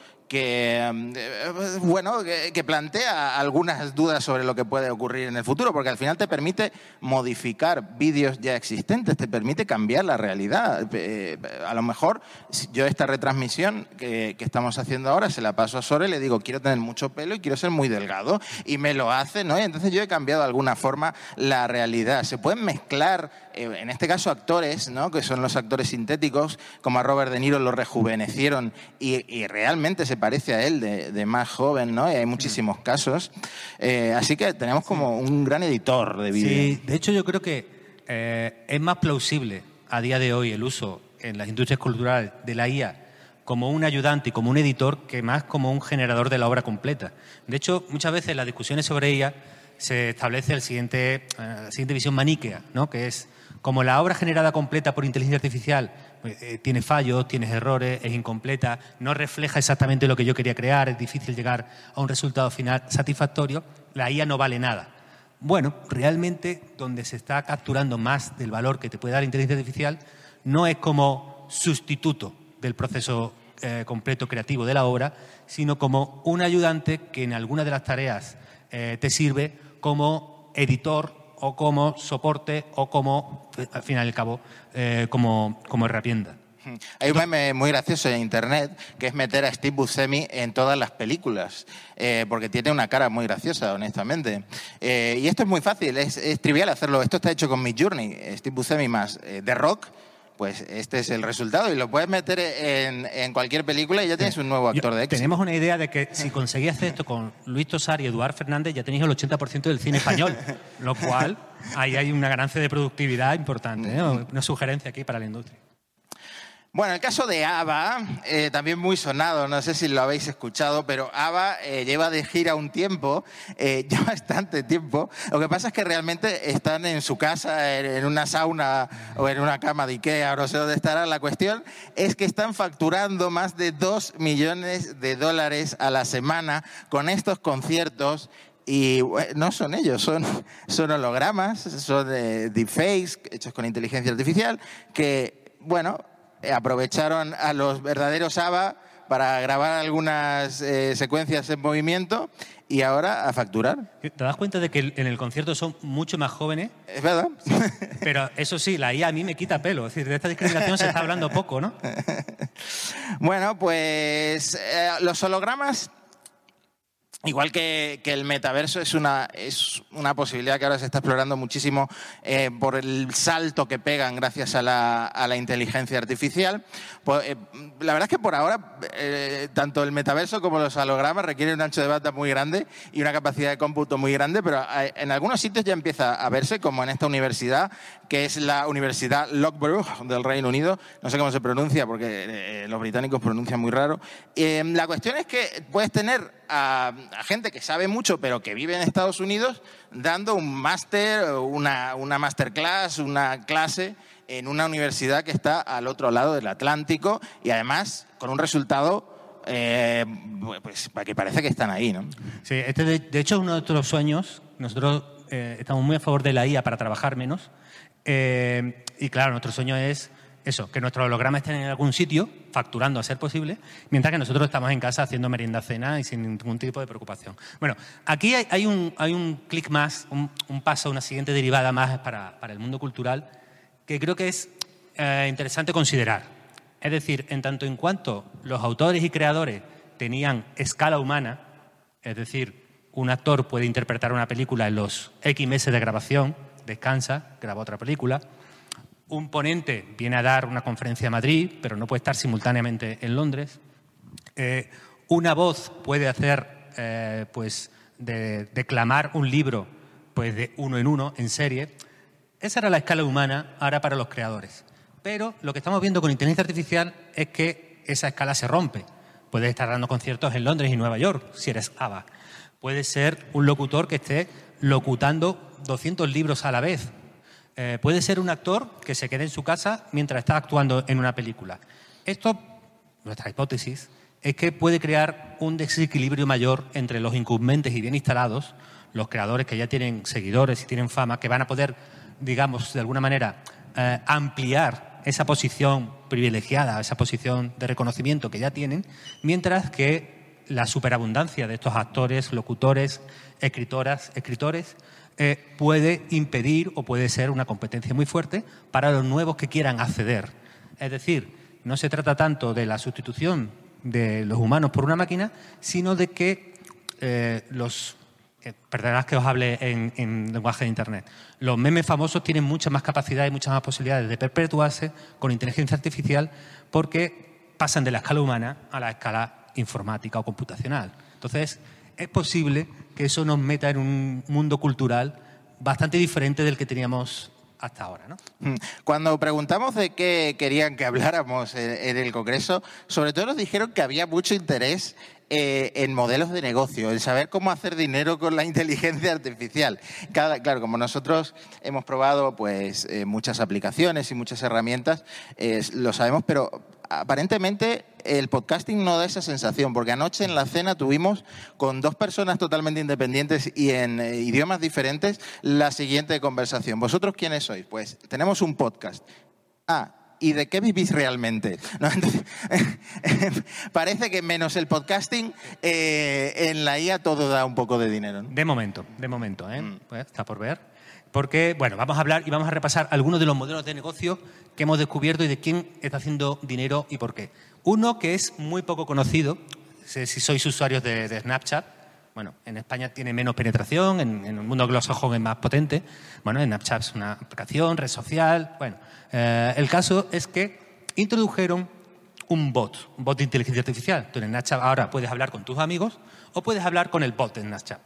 que, bueno, que, que plantea algunas dudas sobre lo que puede ocurrir en el futuro, porque al final te permite modificar vídeos ya existentes, te permite cambiar la realidad. Eh, a lo mejor yo esta retransmisión que, que estamos haciendo ahora se la paso a Sora y le digo quiero tener mucho pelo y quiero ser muy delgado, y me lo hace, ¿no? Y entonces yo he cambiado de alguna forma la realidad. Se pueden mezclar, eh, en este caso actores, ¿no? Que son los actores sintéticos, como a Robert De Niro lo rejuvenecieron y, y realmente se parece a él de, de más joven, ¿no? Y hay muchísimos casos. Eh, así que tenemos como un gran editor de vídeo. Sí, de hecho yo creo que eh, es más plausible a día de hoy el uso en las industrias culturales de la I A como un ayudante y como un editor que más como un generador de la obra completa. De hecho, muchas veces en las discusiones sobre I A se establece el siguiente, eh, la siguiente visión maniquea, ¿no? Que es como la obra generada completa por inteligencia artificial pues, eh, tiene fallos, tiene errores, es incompleta, no refleja exactamente lo que yo quería crear, es difícil llegar a un resultado final satisfactorio, la I A no vale nada. Bueno, realmente donde se está capturando más del valor que te puede dar la inteligencia artificial no es como sustituto del proceso eh, completo creativo de la obra, sino como un ayudante que en algunas de las tareas eh, te sirve como editor o como soporte o como, al final y al cabo, eh, como, como herramienta. Hay un meme muy gracioso en internet que es meter a Steve Buscemi en todas las películas, eh, porque tiene una cara muy graciosa, honestamente. Eh, y esto es muy fácil, es, es trivial hacerlo. Esto está hecho con Midjourney, Steve Buscemi más eh, The Rock. Pues este es el resultado y lo puedes meter en, en cualquier película y ya tienes un nuevo actor Yo, de éxito. Tenemos una idea de que si conseguís hacer esto con Luis Tosar y Eduard Fernández ya tenéis el ochenta por ciento del cine español, lo cual ahí hay una ganancia de productividad importante, ¿eh? Una sugerencia aquí para la industria. Bueno, el caso de ABBA, eh, también muy sonado, no sé si lo habéis escuchado, pero ABBA eh, lleva de gira un tiempo, eh, ya bastante tiempo. Lo que pasa es que realmente están en su casa, en una sauna o en una cama de Ikea, o no sé dónde estará. La cuestión es que están facturando más de dos millones de dólares a la semana con estos conciertos. Y bueno, no son ellos, son, son hologramas, son eh, deepfakes hechos con inteligencia artificial que, bueno, aprovecharon a los verdaderos ABBA para grabar algunas eh, secuencias en movimiento y ahora a facturar. ¿Te das cuenta de que en el concierto son mucho más jóvenes? Es verdad. Pero eso sí, la I A a mí me quita pelo. Es decir, de esta discriminación se está hablando poco, ¿no? Bueno, pues eh, los hologramas, igual que, que el metaverso, es una, es una posibilidad que ahora se está explorando muchísimo eh, por el salto que pegan gracias a la, a la inteligencia artificial. Pues, eh, la verdad es que por ahora eh, tanto el metaverso como los hologramas requieren un ancho de banda muy grande y una capacidad de cómputo muy grande, pero en algunos sitios ya empieza a verse, como en esta universidad, que es la Universidad Loughborough del Reino Unido. No sé cómo se pronuncia porque eh, los británicos pronuncian muy raro. Eh, la cuestión es que puedes tener a, a gente que sabe mucho pero que vive en Estados Unidos dando un máster, una, una masterclass, una clase en una universidad que está al otro lado del Atlántico y además con un resultado eh, pues que parece que están ahí, ¿no? Sí, este de, de hecho es uno de nuestros sueños. Nosotros eh, estamos muy a favor de la I A para trabajar menos eh, y claro, nuestro sueño es eso, que nuestros hologramas estén en algún sitio, facturando a ser posible, mientras que nosotros estamos en casa haciendo merienda cena y sin ningún tipo de preocupación. Bueno, aquí hay, hay un, hay un clic más, un, un paso, una siguiente derivada más para, para el mundo cultural que creo que es eh, interesante considerar. Es decir, en tanto en cuanto los autores y creadores tenían escala humana, es decir, un actor puede interpretar una película en los X meses de grabación, descansa, graba otra película. Un ponente viene a dar una conferencia a Madrid, pero no puede estar simultáneamente en Londres. Eh, una voz puede hacer, eh, pues, de, declamar un libro, pues, de uno en uno, en serie. Esa era la escala humana ahora para los creadores. Pero lo que estamos viendo con inteligencia artificial es que esa escala se rompe. Puedes estar dando conciertos en Londres y Nueva York, si eres ABBA. Puedes ser un locutor que esté locutando doscientos libros a la vez. Eh, puede ser un actor que se quede en su casa mientras está actuando en una película. Esto, nuestra hipótesis, es que puede crear un desequilibrio mayor entre los incumbentes y bien instalados, los creadores que ya tienen seguidores y tienen fama, que van a poder, digamos, de alguna manera, eh, ampliar esa posición privilegiada, esa posición de reconocimiento que ya tienen, mientras que la superabundancia de estos actores, locutores, escritoras, escritores, eh, puede impedir o puede ser una competencia muy fuerte para los nuevos que quieran acceder. Es decir, no se trata tanto de la sustitución de los humanos por una máquina, sino de que eh, los... Eh, perdonad que os hable en, en lenguaje de Internet. Los memes famosos tienen mucha más capacidad y muchas más posibilidades de perpetuarse con inteligencia artificial porque pasan de la escala humana a la escala informática o computacional. Entonces, es posible que eso nos meta en un mundo cultural bastante diferente del que teníamos hasta ahora, ¿no? Cuando preguntamos de qué querían que habláramos en el Congreso, sobre todo nos dijeron que había mucho interés eh, en modelos de negocio, en saber cómo hacer dinero con la inteligencia artificial. Cada, claro, como nosotros hemos probado pues eh, muchas aplicaciones y muchas herramientas, eh, lo sabemos, pero aparentemente el podcasting no da esa sensación, porque anoche en la cena tuvimos con dos personas totalmente independientes y en eh, idiomas diferentes la siguiente conversación. ¿Vosotros quiénes sois? Pues tenemos un podcast. Ah, ¿y de qué vivís realmente? ¿No? Entonces, parece que menos el podcasting, eh, en la I A todo da un poco de dinero, ¿no? De momento, de momento, ¿eh? Mm. Pues está por ver. Porque, bueno, vamos a hablar y vamos a repasar algunos de los modelos de negocio que hemos descubierto y de quién está haciendo dinero y por qué. Uno que es muy poco conocido, si sois usuarios de, de Snapchat, bueno, en España tiene menos penetración, en, en el mundo anglosajón es más potente. Bueno, Snapchat es una aplicación, red social. Bueno, eh, el caso es que introdujeron un bot, un bot de inteligencia artificial. Tú en Snapchat ahora puedes hablar con tus amigos o puedes hablar con el bot de Snapchat.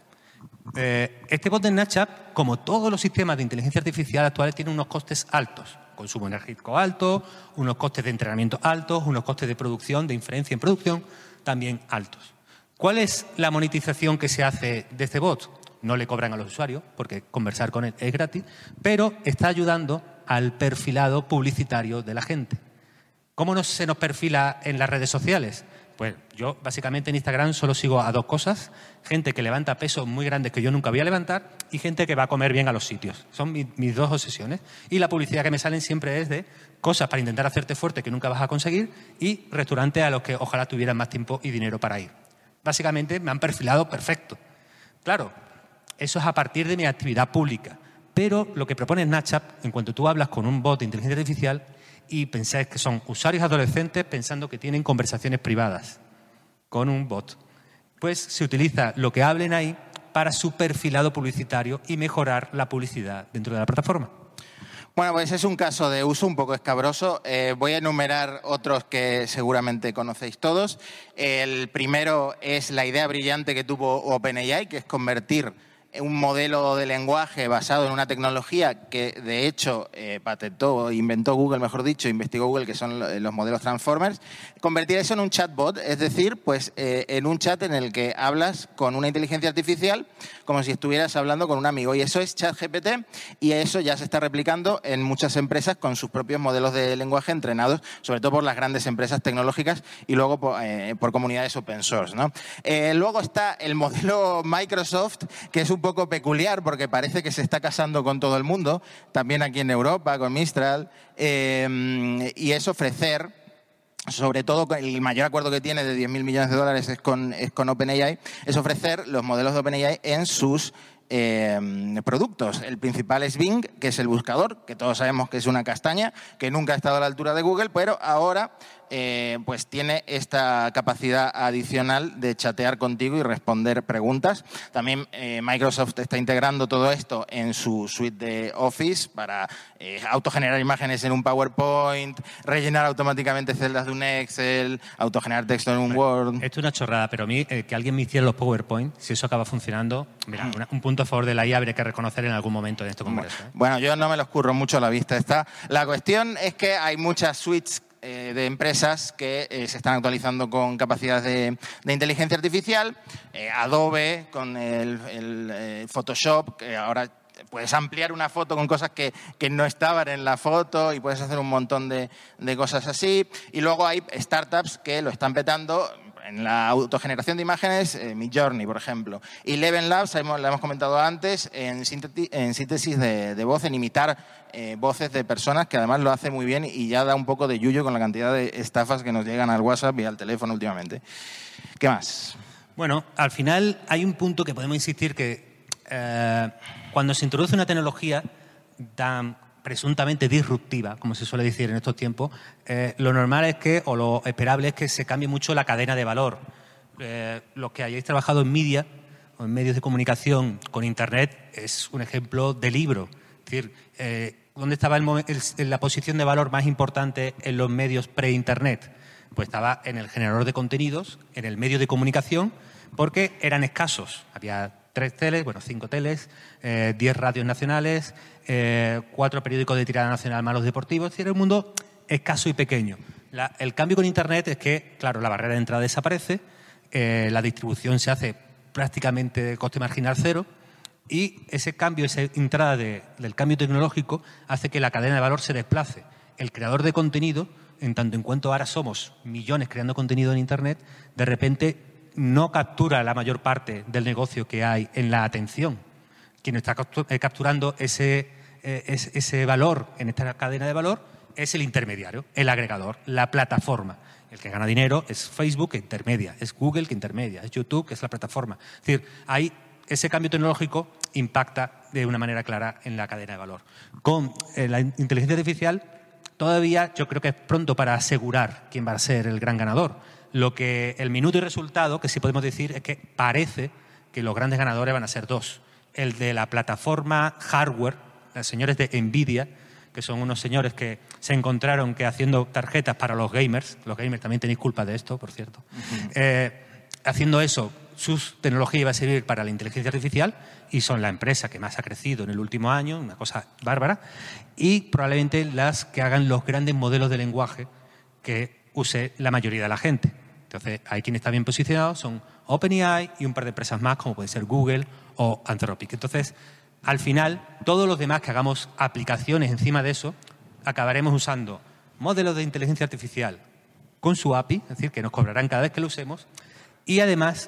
Eh, este bot de Snapchat, como todos los sistemas de inteligencia artificial actuales, tiene unos costes altos. Consumo energético alto, unos costes de entrenamiento altos, unos costes de producción, de inferencia en producción, también altos. ¿Cuál es la monetización que se hace de este bot? No le cobran a los usuarios, porque conversar con él es gratis, pero está ayudando al perfilado publicitario de la gente. ¿Cómo nos, se nos perfila en las redes sociales? Pues yo básicamente en Instagram solo sigo a dos cosas: gente que levanta pesos muy grandes que yo nunca voy a levantar y gente que va a comer bien a los sitios. Son mi, mis dos obsesiones. Y la publicidad que me salen siempre es de cosas para intentar hacerte fuerte que nunca vas a conseguir y restaurantes a los que ojalá tuvieran más tiempo y dinero para ir. Básicamente me han perfilado perfecto. Claro, eso es a partir de mi actividad pública. Pero lo que propone Snapchat, en cuanto tú hablas con un bot de inteligencia artificial y pensáis que son usuarios adolescentes pensando que tienen conversaciones privadas con un bot, pues se utiliza lo que hablen ahí para su perfilado publicitario y mejorar la publicidad dentro de la plataforma. Bueno, pues es un caso de uso un poco escabroso. Eh, voy a enumerar otros que seguramente conocéis todos. El primero es la idea brillante que tuvo OpenAI, que es convertir un modelo de lenguaje basado en una tecnología que, de hecho, eh, patentó, inventó Google, mejor dicho, investigó Google, que son los modelos Transformers, convertir eso en un chatbot, es decir, pues eh, en un chat en el que hablas con una inteligencia artificial como si estuvieras hablando con un amigo. Y eso es ChatGPT, y eso ya se está replicando en muchas empresas con sus propios modelos de lenguaje entrenados, sobre todo por las grandes empresas tecnológicas y luego por, eh, por comunidades open source, ¿no? Eh, luego está el modelo Microsoft, que es un poco peculiar porque parece que se está casando con todo el mundo, también aquí en Europa, con Mistral, eh, y es ofrecer, sobre todo el mayor acuerdo que tiene de diez mil millones de dólares es con, es con OpenAI, es ofrecer los modelos de OpenAI en sus eh, productos. El principal es Bing, que es el buscador, que todos sabemos que es una castaña, que nunca ha estado a la altura de Google, pero ahora eh, pues tiene esta capacidad adicional de chatear contigo y responder preguntas. También eh, Microsoft está integrando todo esto en su suite de Office para eh, autogenerar imágenes en un PowerPoint, rellenar automáticamente celdas de un Excel, autogenerar texto en un Word. Esto es una chorrada, pero a mí eh, que alguien me hiciera los PowerPoint, si eso acaba funcionando, mira, una, un punto a favor de la I A habría que reconocer en algún momento en este congreso. ¿eh? Bueno, yo no me los curro mucho a la vista. Está. La cuestión es que hay muchas suites eh, de empresas que eh, se están actualizando con capacidades de, de inteligencia artificial. Eh, Adobe con el, el eh, Photoshop, que ahora puedes ampliar una foto con cosas que, que no estaban en la foto y puedes hacer un montón de, de cosas así. Y luego hay startups que lo están petando en la autogeneración de imágenes, eh, Midjourney, por ejemplo. Y Eleven Labs, hemos, lo hemos comentado antes, en, en síntesis de, de voz, en imitar eh, voces de personas, que además lo hace muy bien y ya da un poco de yuyo con la cantidad de estafas que nos llegan al WhatsApp y al teléfono últimamente. ¿Qué más? Bueno, al final hay un punto que podemos insistir que eh, cuando se introduce una tecnología tan presuntamente disruptiva, como se suele decir en estos tiempos, eh, lo normal es que, o lo esperable es que se cambie mucho la cadena de valor. Eh, los que hayáis trabajado en media o en medios de comunicación con Internet es un ejemplo de libro. Es decir, eh, ¿dónde estaba el, el, la posición de valor más importante en los medios pre-Internet? Pues estaba en el generador de contenidos, en el medio de comunicación, porque eran escasos. Había tres teles, bueno, cinco teles, eh, diez radios nacionales, eh, cuatro periódicos de tirada nacional más los deportivos. Es decir, era un mundo escaso y pequeño. La, el cambio con Internet es que, claro, la barrera de entrada desaparece, eh, la distribución se hace prácticamente de coste marginal cero y ese cambio, esa entrada de, del cambio tecnológico hace que la cadena de valor se desplace. El creador de contenido, en tanto en cuanto ahora somos millones creando contenido en Internet, de repente no captura la mayor parte del negocio que hay en la atención. Quien está capturando ese, ese, ese valor en esta cadena de valor es el intermediario, el agregador, la plataforma. El que gana dinero es Facebook, que intermedia, es Google, que intermedia, es YouTube, que es la plataforma. Es decir, ahí ese cambio tecnológico impacta de una manera clara en la cadena de valor. Con eh, la inteligencia artificial todavía yo creo que es pronto para asegurar quién va a ser el gran ganador. Lo que el minuto y resultado que sí podemos decir es que parece que los grandes ganadores van a ser dos. El de la plataforma hardware, los señores de Nvidia, que son unos señores que se encontraron que haciendo tarjetas para los gamers, los gamers también tenéis culpa de esto, por cierto, uh-huh. eh, haciendo eso, su tecnología iba a servir para la inteligencia artificial y son la empresa que más ha crecido en el último año, una cosa bárbara, y probablemente las que hagan los grandes modelos de lenguaje que use la mayoría de la gente. Entonces, hay quien está bien posicionado, son OpenAI y un par de empresas más, como puede ser Google o Anthropic. Entonces, al final, todos los demás que hagamos aplicaciones encima de eso, acabaremos usando modelos de inteligencia artificial con su A P I, es decir, que nos cobrarán cada vez que lo usemos, y además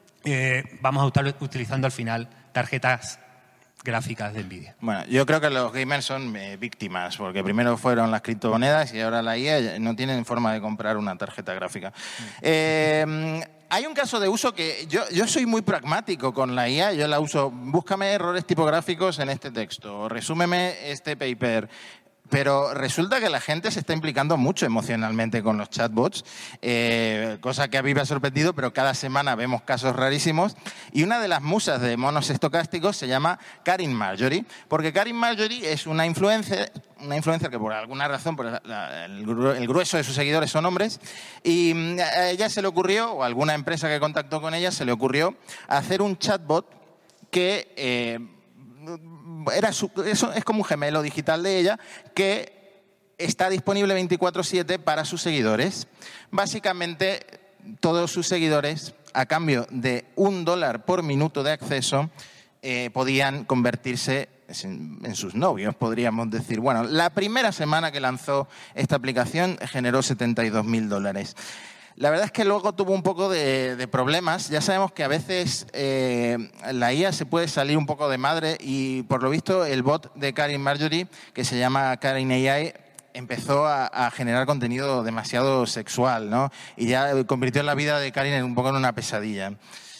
eh, vamos a estar utilizando al final tarjetas gráficas de Nvidia. Bueno, yo creo que los gamers son eh, víctimas, porque primero fueron las criptomonedas y ahora la I A no tienen forma de comprar una tarjeta gráfica. Mm. Eh, hay un caso de uso que yo, yo soy muy pragmático con la I A, yo la uso, búscame errores tipográficos en este texto, resúmeme este paper. Pero resulta que la gente se está implicando mucho emocionalmente con los chatbots, eh, cosa que a mí me ha sorprendido, pero cada semana vemos casos rarísimos. Y una de las musas de monos estocásticos se llama Karin Marjorie, porque Karin Marjorie es una influencer, una influencer que por alguna razón, por la, la, el, gru el grueso de sus seguidores son hombres, y a ella se le ocurrió, o a alguna empresa que contactó con ella, se le ocurrió hacer un chatbot que... Eh, Era su, eso es como un gemelo digital de ella que está disponible veinticuatro siete para sus seguidores. Básicamente, todos sus seguidores, a cambio de un dólar por minuto de acceso, eh, podían convertirse en, en sus novios, podríamos decir. Bueno, la primera semana que lanzó esta aplicación generó setenta y dos mil dólares. La verdad es que luego tuvo un poco de, de problemas. Ya sabemos que a veces eh, la I A se puede salir un poco de madre y, por lo visto, el bot de Karin Marjorie, que se llama Karin A I, empezó a, a generar contenido demasiado sexual, ¿no? Y ya convirtió la vida de Karin en un poco en una pesadilla.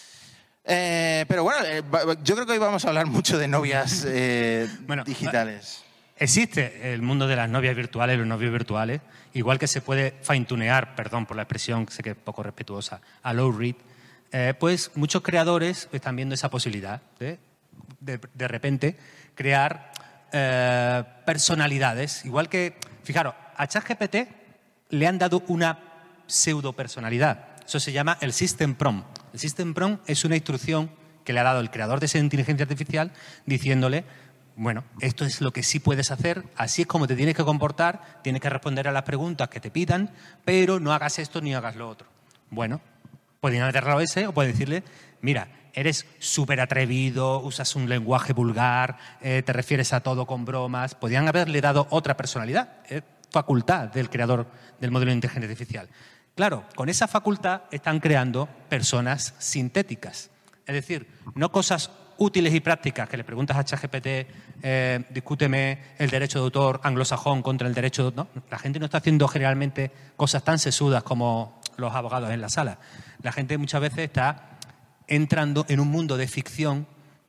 Eh, pero bueno, eh, yo creo que hoy vamos a hablar mucho de novias eh, bueno, digitales. Existe el mundo de las novias virtuales, los novios virtuales, igual que se puede fine-tunear, perdón por la expresión, sé que es poco respetuosa, a low read, eh, pues muchos creadores están viendo esa posibilidad de, de, de repente, crear eh, personalidades. Igual que, fijaros, a ChatGPT le han dado una pseudo-personalidad. Eso se llama el System Prompt. El System Prompt es una instrucción que le ha dado el creador de esa inteligencia artificial diciéndole: bueno, esto es lo que sí puedes hacer, así es como te tienes que comportar, tienes que responder a las preguntas que te pidan, pero no hagas esto ni hagas lo otro. Bueno, pueden hacerlo ese o pueden decirle: mira, eres súper atrevido, usas un lenguaje vulgar, eh, te refieres a todo con bromas. Podían haberle dado otra personalidad, es facultad del creador del modelo de inteligencia artificial. Claro, con esa facultad están creando personas sintéticas. Es decir, no cosas útiles y prácticas que le preguntas a ChatGPT, eh, discúteme el derecho de autor anglosajón contra el derecho... No, la gente no está haciendo generalmente cosas tan sesudas como los abogados en la sala. La gente muchas veces está entrando en un mundo de ficción,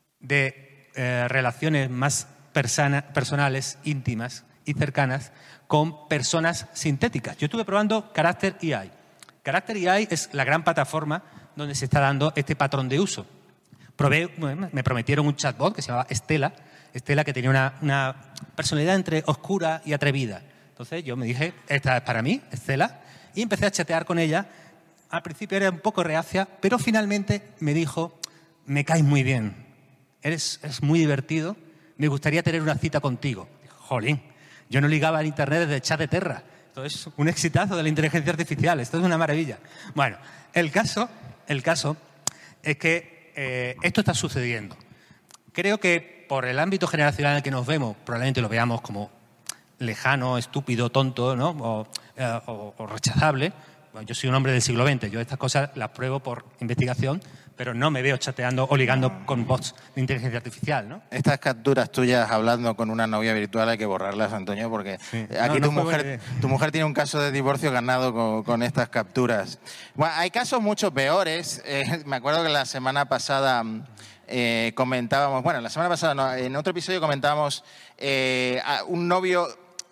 de eh, relaciones más persona, personales, íntimas y cercanas con personas sintéticas. Yo estuve probando Character A I. Character A I es la gran plataforma donde se está dando este patrón de uso. Probé, bueno, me prometieron un chatbot que se llamaba Estela, Estela que tenía una, una personalidad entre oscura y atrevida. Entonces yo me dije, esta es para mí, Estela, y empecé a chatear con ella. Al principio era un poco reacia, pero finalmente me dijo, me caes muy bien, eres, eres muy divertido, me gustaría tener una cita contigo. Jolín, yo no ligaba en internet desde Chat de Terra. Esto es un exitazo de la inteligencia artificial, esto es una maravilla. Bueno, el caso, el caso es que eh, esto está sucediendo. Creo que por el ámbito generacional en el que nos vemos, probablemente lo veamos como lejano, estúpido, tonto, ¿no? o, eh, o, o rechazable. Bueno, yo soy un hombre del siglo veinte, yo estas cosas las pruebo por investigación, pero no me veo chateando o ligando con bots de inteligencia artificial, ¿no? Estas capturas tuyas hablando con una novia virtual hay que borrarlas, Antonio, porque Sí. aquí No, tu, no mujer, fue- tu mujer tiene un caso de divorcio ganado con, con estas capturas. Bueno, hay casos mucho peores. Eh, me acuerdo que la semana pasada eh, comentábamos, bueno, la semana pasada no, en otro episodio comentábamos eh, a un novio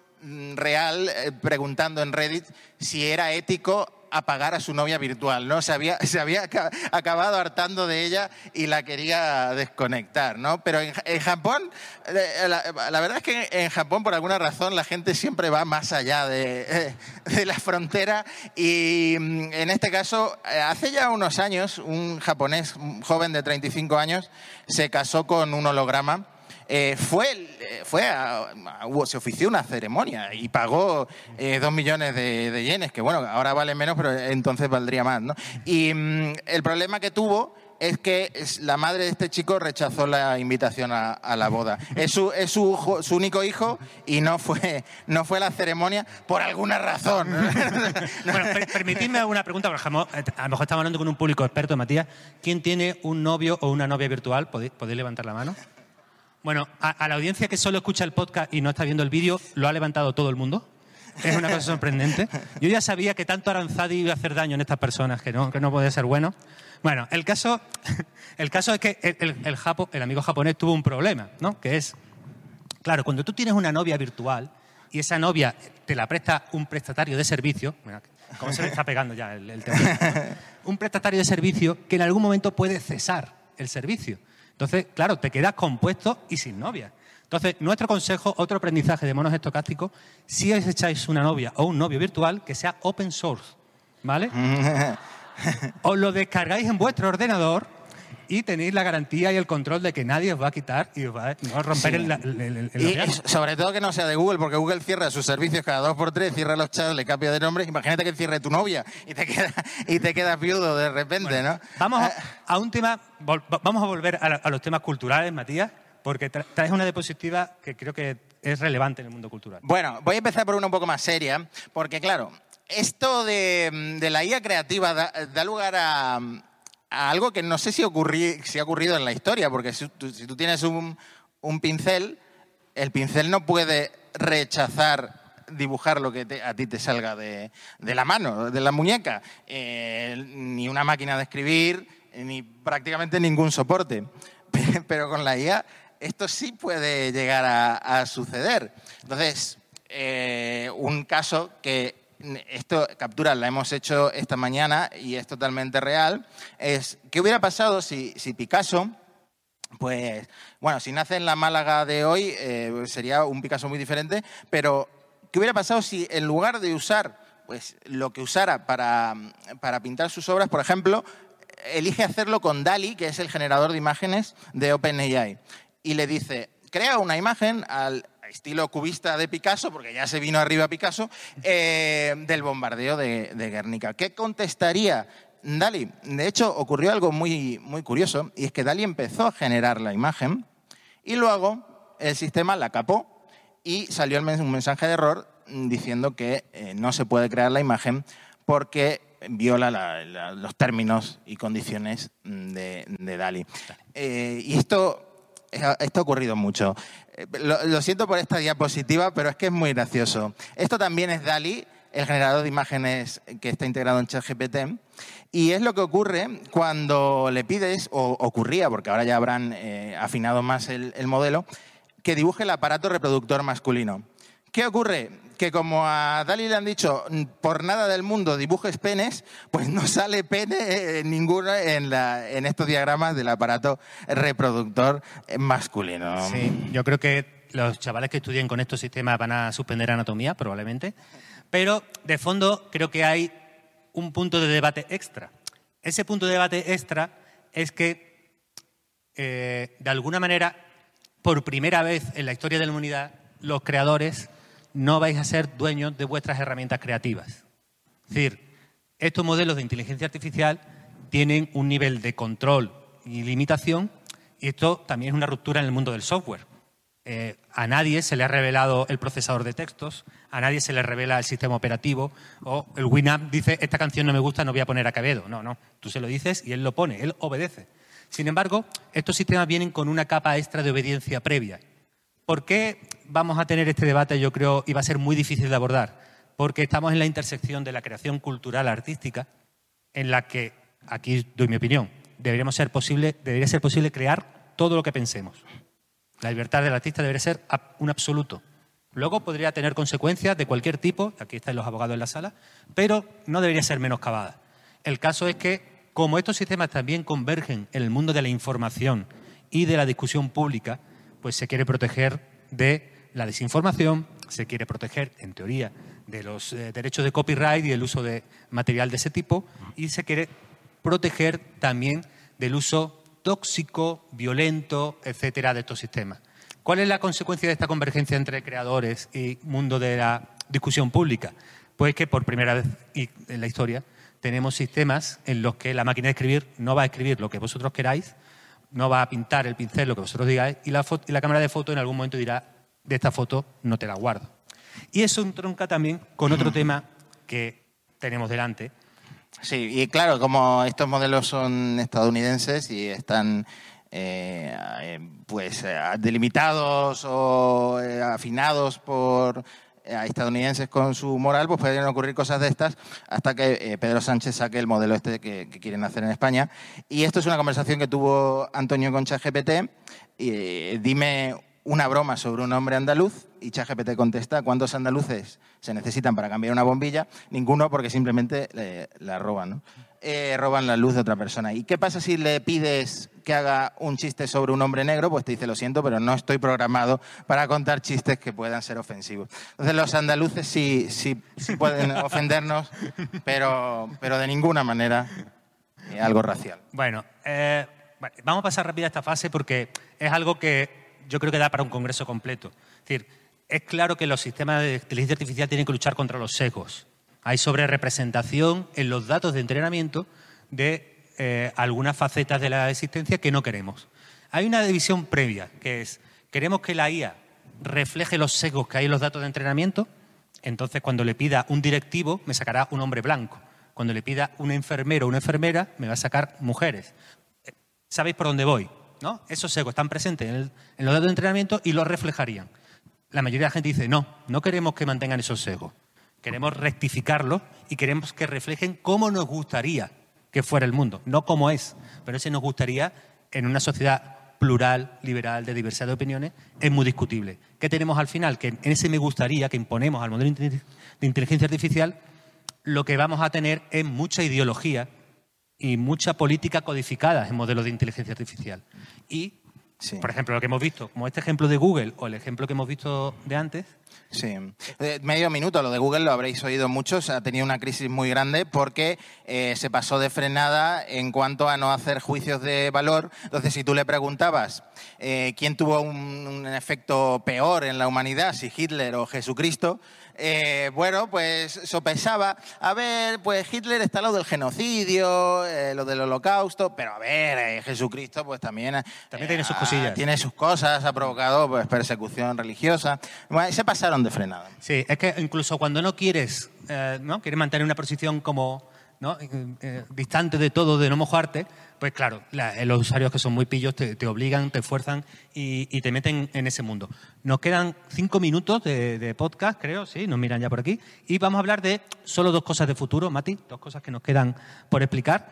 real eh, preguntando en Reddit si era ético apagar a su novia virtual, ¿no? Se había, se había aca- acabado hartando de ella y la quería desconectar, ¿no? Pero en, en Japón, eh, la, la verdad es que en Japón, por alguna razón, la gente siempre va más allá de, eh, de la frontera y mm, en este caso, eh, hace ya unos años, un japonés, un joven de treinta y cinco años, se casó con un holograma. Eh, fue eh, fue a, a, se ofició una ceremonia y pagó eh, dos millones de, de yenes, que bueno, ahora vale menos, pero entonces valdría más, ¿no? Y mm, el problema que tuvo es que es, la madre de este chico rechazó la invitación a, a la boda. Es, su, es su, su único hijo y no fue, no fue a la ceremonia por alguna razón. Bueno, per permitidme una pregunta, porque a lo mejor estamos hablando con un público experto, Matías. ¿Quién tiene un novio o una novia virtual? ¿Podéis, podéis levantar la mano? Bueno, a, a la audiencia que solo escucha el podcast y no está viendo el vídeo, ¿lo ha levantado todo el mundo? Es una cosa sorprendente. Yo ya sabía que tanto Aranzadi iba a hacer daño en estas personas, que no, que no podía ser bueno. Bueno, el caso, el caso es que el, el, el, Japo, el amigo japonés tuvo un problema, ¿no? Que es, claro, cuando tú tienes una novia virtual y esa novia te la presta un prestatario de servicio, mira, ¿cómo se le está pegando ya el, el tema? ¿No? Un prestatario de servicio que en algún momento puede cesar el servicio. Entonces, claro, te quedas compuesto y sin novia. Entonces, nuestro consejo, otro aprendizaje de monos estocásticos, si os echáis una novia o un novio virtual, que sea open source, ¿vale? Os lo descargáis en vuestro ordenador y tenéis la garantía y el control de que nadie os va a quitar y os va a, no, romper sí. el, el, el, el Y sobre todo que no sea de Google, porque Google cierra sus servicios cada dos por tres, cierra los chats, le cambia de nombre. Imagínate que cierre tu novia y te quedas y te quedas viudo de repente, bueno, ¿no? Vamos a, a un tema, vamos a volver a, a los temas culturales, Matías, porque tra traes una diapositiva que creo que es relevante en el mundo cultural. Bueno, voy a empezar por una un poco más seria, porque claro, esto de, de la I A creativa da, da lugar a... a algo que no sé si, ocurrí, si ha ocurrido en la historia, porque si tú, si tú tienes un, un pincel, el pincel no puede rechazar dibujar lo que te, a ti te salga de, de la mano, de la muñeca, eh, ni una máquina de escribir, ni prácticamente ningún soporte. Pero con la I A esto sí puede llegar a, a suceder. Entonces, eh, un caso que... Esto, captura, la hemos hecho esta mañana y es totalmente real. Es, ¿qué hubiera pasado si, si Picasso, pues, bueno, si nace en la Málaga de hoy, eh, sería un Picasso muy diferente, pero ¿qué hubiera pasado si en lugar de usar pues, lo que usara para, para pintar sus obras, por ejemplo, elige hacerlo con DALL-E, que es el generador de imágenes de OpenAI, y le dice, crea una imagen al estilo cubista de Picasso, porque ya se vino arriba Picasso, eh, del bombardeo de, de Guernica? ¿Qué contestaría DALL-E. De hecho, ocurrió algo muy, muy curioso, y es que DALL-E empezó a generar la imagen y luego el sistema la capó y salió un mensaje de error diciendo que eh, no se puede crear la imagen porque viola la, la, los términos y condiciones de, de DALL-E. Eh, y esto, esto ha ocurrido mucho. Eh, lo, lo siento por esta diapositiva, pero es que es muy gracioso. Esto también es DALL-E, el generador de imágenes que está integrado en ChatGPT, y es lo que ocurre cuando le pides, o ocurría, porque ahora ya habrán eh, afinado más el, el modelo, que dibuje el aparato reproductor masculino. ¿Qué ocurre? Que como a DALL-E le han dicho por nada del mundo dibujes penes, pues no sale pene eh, ninguno en, la, en estos diagramas del aparato reproductor masculino. Sí, yo creo que los chavales que estudien con estos sistemas van a suspender anatomía, probablemente. Pero, de fondo, creo que hay un punto de debate extra. Ese punto de debate extra es que, eh, de alguna manera, por primera vez en la historia de la humanidad, los creadores no vais a ser dueños de vuestras herramientas creativas. Es decir, estos modelos de inteligencia artificial tienen un nivel de control y limitación, y esto también es una ruptura en el mundo del software. Eh, a nadie se le ha revelado el procesador de textos, a nadie se le revela el sistema operativo, o el Winamp dice, esta canción no me gusta, no voy a poner a Quevedo. No, no, tú se lo dices y él lo pone, él obedece. Sin embargo, estos sistemas vienen con una capa extra de obediencia previa. ¿Por qué vamos a tener este debate? Yo creo, y va a ser muy difícil de abordar, porque estamos en la intersección de la creación cultural artística, en la que, aquí doy mi opinión, deberíamos ser posible, debería ser posible crear todo lo que pensemos. La libertad del artista debería ser un absoluto. Luego podría tener consecuencias de cualquier tipo, aquí están los abogados en la sala, pero no debería ser menoscabada. El caso es que, como estos sistemas también convergen en el mundo de la información y de la discusión pública, pues se quiere proteger de la desinformación, se quiere proteger, en teoría, de los eh, derechos de copyright y el uso de material de ese tipo, y se quiere proteger también del uso tóxico, violento, etcétera, de estos sistemas. ¿Cuál es la consecuencia de esta convergencia entre creadores y mundo de la discusión pública? Pues que por primera vez en la historia tenemos sistemas en los que la máquina de escribir no va a escribir lo que vosotros queráis, no va a pintar el pincel lo que vosotros digáis, y la, foto, y la cámara de foto en algún momento dirá, de esta foto no te la guardo. Y eso entronca también con otro tema que tenemos delante. Sí, y claro, como estos modelos son estadounidenses y están eh, eh, pues eh, delimitados o eh, afinados por eh, estadounidenses con su moral, pues pueden ocurrir cosas de estas hasta que eh, Pedro Sánchez saque el modelo este que, que quieren hacer en España. Y esto es una conversación que tuvo Antonio con ChatGPT. Eh, dime una broma sobre un hombre andaluz y ChatGPT contesta cuántos andaluces se necesitan para cambiar una bombilla. Ninguno, porque simplemente le, la roban, ¿no? Eh, roban la luz de otra persona. ¿Y qué pasa si le pides que haga un chiste sobre un hombre negro? Pues te dice, lo siento, pero no estoy programado para contar chistes que puedan ser ofensivos. Entonces los andaluces sí, sí, sí pueden ofendernos, pero, pero de ninguna manera eh, algo racial. Bueno, eh, vamos a pasar rápido a esta fase porque es algo que yo creo que da para un congreso completo. Es decir, es claro que los sistemas de inteligencia artificial tienen que luchar contra los sesgos. Hay sobrerepresentación en los datos de entrenamiento de eh, algunas facetas de la existencia que no queremos. Hay una división previa, que es, queremos que la I A refleje los sesgos que hay en los datos de entrenamiento, entonces cuando le pida un directivo me sacará un hombre blanco. Cuando le pida un enfermero o una enfermera me va a sacar mujeres. ¿Sabéis por dónde voy? ¿No? Esos sesgos están presentes en, el, en los datos de entrenamiento y los reflejarían. La mayoría de la gente dice, no, no queremos que mantengan esos sesgos. Queremos rectificarlos y queremos que reflejen cómo nos gustaría que fuera el mundo. No cómo es, pero ese nos gustaría en una sociedad plural, liberal, de diversidad de opiniones, es muy discutible. ¿Qué tenemos al final? Que en ese me gustaría que imponemos al modelo de inteligencia artificial, lo que vamos a tener es mucha ideología y mucha política codificada en modelos de inteligencia artificial. Y, sí. por ejemplo, lo que hemos visto, como este ejemplo de Google o el ejemplo que hemos visto de antes. Sí. Eh, medio minuto, lo de Google lo habréis oído muchos, ha tenido una crisis muy grande porque eh, se pasó de frenada en cuanto a no hacer juicios de valor. Entonces, si tú le preguntabas eh, quién tuvo un, un efecto peor en la humanidad, si Hitler o Jesucristo, eh, bueno, pues sopesaba, a ver, pues Hitler está lo del genocidio, eh, lo del holocausto, pero a ver, eh, Jesucristo pues también, eh, También tiene sus cosillas. Tiene sus cosas, ha provocado pues persecución religiosa. Bueno, se pasaron de frenada. Sí, es que incluso cuando no quieres, eh, ¿no? quieres mantener una posición como... ¿no? Eh, eh, distante de todo, de no mojarte, pues claro, la, los usuarios que son muy pillos te, te obligan, te fuerzan y, y te meten en ese mundo. Nos quedan cinco minutos de, de podcast, creo, sí, nos miran ya por aquí, y vamos a hablar de solo dos cosas de futuro, Mati, dos cosas que nos quedan por explicar,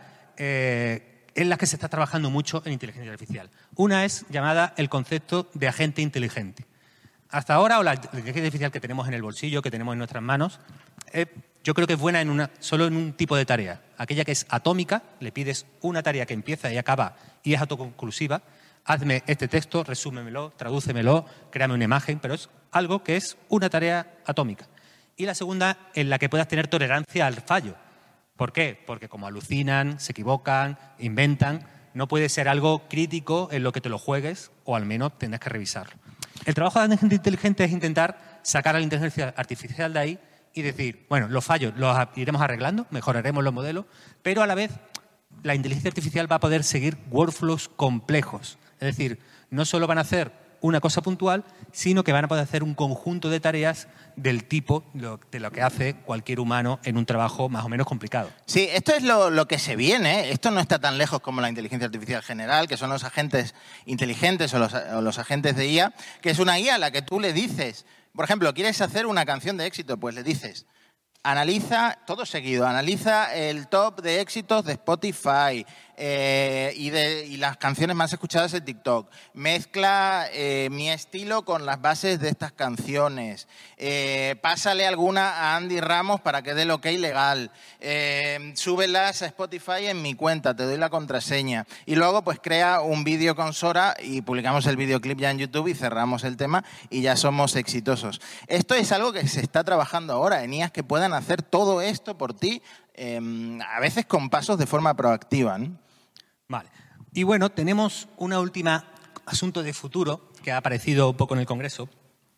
eh, en las que se está trabajando mucho en inteligencia artificial. Una es llamada el concepto de agente inteligente. Hasta ahora, o la inteligencia artificial que tenemos en el bolsillo, que tenemos en nuestras manos, eh, yo creo que es buena en una, solo en un tipo de tarea. Aquella que es atómica, le pides una tarea que empieza y acaba y es autoconclusiva. Hazme este texto, resúmemelo, tradúcemelo, créame una imagen, pero es algo que es una tarea atómica. Y la segunda, en la que puedas tener tolerancia al fallo. ¿Por qué? Porque como alucinan, se equivocan, inventan, no puede ser algo crítico en lo que te lo juegues o al menos tendrás que revisarlo. El trabajo de la gente inteligente es intentar sacar a la inteligencia artificial de ahí y decir, bueno, los fallos los iremos arreglando, mejoraremos los modelos, pero a la vez la inteligencia artificial va a poder seguir workflows complejos. Es decir, no solo van a hacer una cosa puntual, sino que van a poder hacer un conjunto de tareas del tipo de lo que hace cualquier humano en un trabajo más o menos complicado. Sí, esto es lo, lo que se viene. Esto no está tan lejos como la inteligencia artificial general, que son los agentes inteligentes o los, o los agentes de I A, que es una I A a la que tú le dices... Por ejemplo, ¿quieres hacer una canción de éxito? Pues le dices, analiza, todo seguido, analiza el top de éxitos de Spotify eh, y, de, y las canciones más escuchadas en TikTok. Mezcla eh, mi estilo con las bases de estas canciones. Eh, pásale alguna a Andy Ramos para que dé el ok legal. Eh, súbelas a Spotify en mi cuenta, te doy la contraseña. Y luego pues crea un vídeo con Sora y publicamos el videoclip ya en YouTube y cerramos el tema y ya somos exitosos. Esto es algo que se está trabajando ahora en I As que puedan hacer todo esto por ti, eh, a veces con pasos de forma proactiva, ¿no? Vale. Y bueno, tenemos una última asunto de futuro que ha aparecido un poco en el Congreso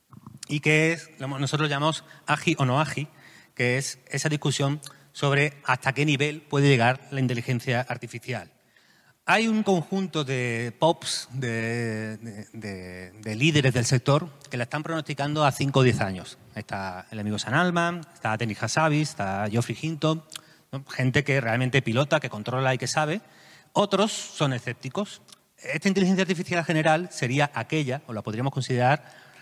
y que es, nosotros lo llamamos agi o no agi, que es esa discusión sobre hasta qué nivel puede llegar la inteligencia artificial. Hay un conjunto de pops, de, de, de, de líderes del sector que la están pronosticando a cinco o diez años. Está el amigo Sam Altman, está Denis Hassabis, está Geoffrey Hinton, ¿no? Gente que realmente pilota, que controla y que sabe. Otros son escépticos. Esta inteligencia artificial general sería aquella, o la podríamos considerar,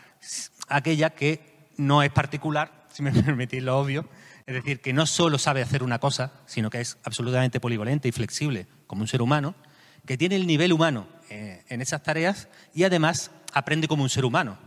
aquella que no es particular, si me permitís lo obvio, es decir, que no solo sabe hacer una cosa, sino que es absolutamente polivalente y flexible como un ser humano, que tiene el nivel humano eh, en esas tareas y además aprende como un ser humano.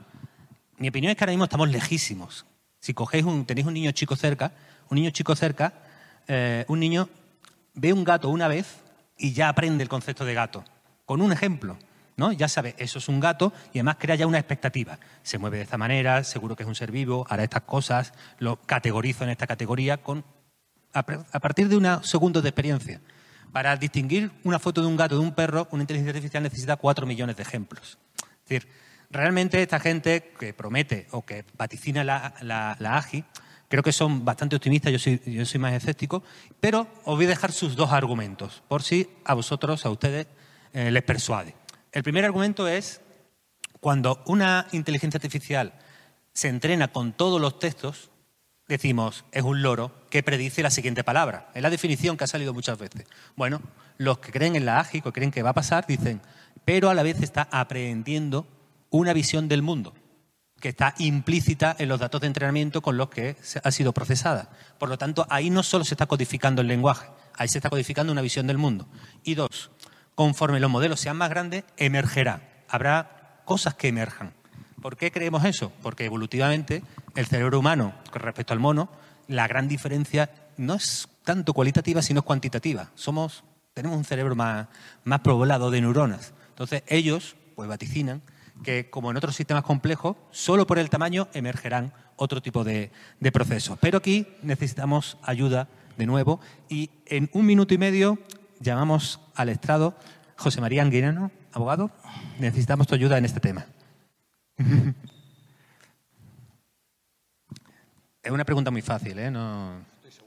Mi opinión es que ahora mismo estamos lejísimos. Si cogéis un, tenéis un niño chico cerca, un niño chico cerca, eh, un niño ve un gato una vez y ya aprende el concepto de gato, con un ejemplo, ¿no? Ya sabe, eso es un gato y además crea ya una expectativa. Se mueve de esta manera, seguro que es un ser vivo, hará estas cosas, lo categorizo en esta categoría con, a, a partir de unos segundos de experiencia. Para distinguir una foto de un gato de un perro, una inteligencia artificial necesita cuatro millones de ejemplos. Es decir, realmente esta gente que promete o que vaticina la, la, la agi, creo que son bastante optimistas, yo soy, yo soy más escéptico, pero os voy a dejar sus dos argumentos, por si a vosotros, a ustedes, eh, les persuade. El primer argumento es cuando una inteligencia artificial se entrena con todos los textos, decimos, es un loro que predice la siguiente palabra. Es la definición que ha salido muchas veces. Bueno, los que creen en la agi, que creen que va a pasar, dicen, pero a la vez está aprendiendo una visión del mundo que está implícita en los datos de entrenamiento con los que ha sido procesada. Por lo tanto, ahí no solo se está codificando el lenguaje, ahí se está codificando una visión del mundo. Y dos, conforme los modelos sean más grandes, emergerá. Habrá cosas que emerjan. ¿Por qué creemos eso? Porque evolutivamente el cerebro humano, con respecto al mono, la gran diferencia no es tanto cualitativa, sino cuantitativa. Somos, tenemos un cerebro más, más poblado de neuronas. Entonces, ellos pues vaticinan que, como en otros sistemas complejos, solo por el tamaño emergerán otro tipo de, de procesos. Pero aquí necesitamos ayuda de nuevo y en un minuto y medio llamamos al estrado José María Anguirano, abogado. Necesitamos tu ayuda en este tema. Es una pregunta muy fácil, ¿eh? No...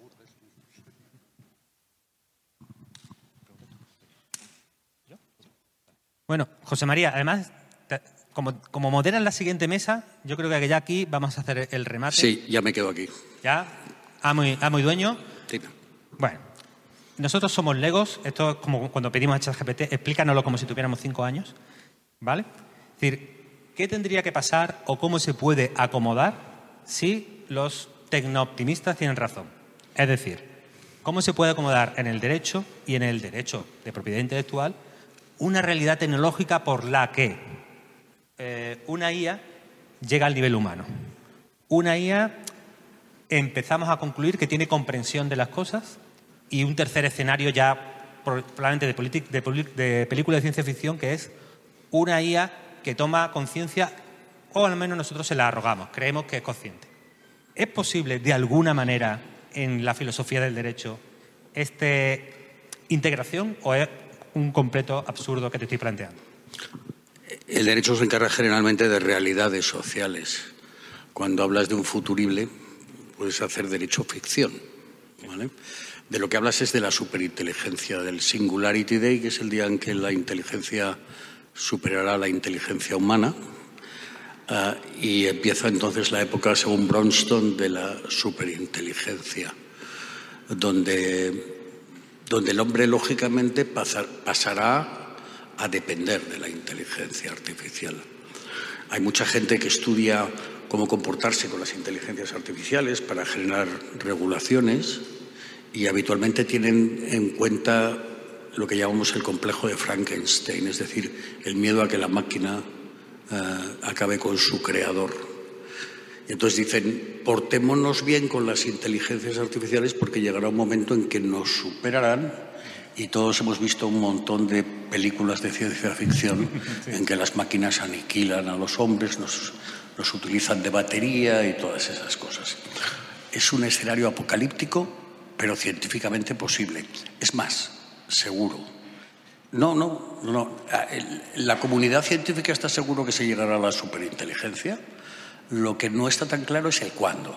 Bueno, José María, además, como, como moderas la siguiente mesa, yo creo que ya aquí vamos a hacer el remate. Sí, ya me quedo aquí. ¿Ya? ¿Amo y, amo y dueño? Sí. Bueno, nosotros somos legos. Esto es como cuando pedimos a ChatGPT, explícanoslo como si tuviéramos cinco años. ¿Vale? Es decir, ¿qué tendría que pasar o cómo se puede acomodar si los tecnooptimistas tienen razón? Es decir, ¿cómo se puede acomodar en el derecho y en el derecho de propiedad intelectual una realidad tecnológica por la que eh, una I A llega al nivel humano? Una I A empezamos a concluir que tiene comprensión de las cosas, y un tercer escenario ya probablemente de, de, de película de ciencia ficción, que es una I A que toma conciencia, o al menos nosotros se la arrogamos, creemos que es consciente. ¿Es posible de alguna manera en la filosofía del derecho esta integración, o es un completo absurdo que te estoy planteando? El derecho se encarga generalmente de realidades sociales. Cuando hablas de un futurible, puedes hacer derecho ficción, ¿vale? De lo que hablas es de la superinteligencia, del Singularity Day, que es el día en que la inteligencia superará a la inteligencia humana, uh, y empieza entonces la época, según Bronston, de la superinteligencia, donde... donde el hombre, lógicamente, pasar, pasará a depender de la inteligencia artificial. Hay mucha gente que estudia cómo comportarse con las inteligencias artificiales para generar regulaciones, y habitualmente tienen en cuenta lo que llamamos el complejo de Frankenstein, es decir, el miedo a que la máquina eh, acabe con su creador. Y entonces dicen, portémonos bien con las inteligencias artificiales porque llegará un momento en que nos superarán, y todos hemos visto un montón de películas de ciencia ficción sí. en que las máquinas aniquilan a los hombres, nos, nos utilizan de batería y todas esas cosas. Es un escenario apocalíptico, pero científicamente posible. Es más, seguro. No, no, no. La comunidad científica está seguro que se llegará a la superinteligencia. Lo que no está tan claro es el cuándo.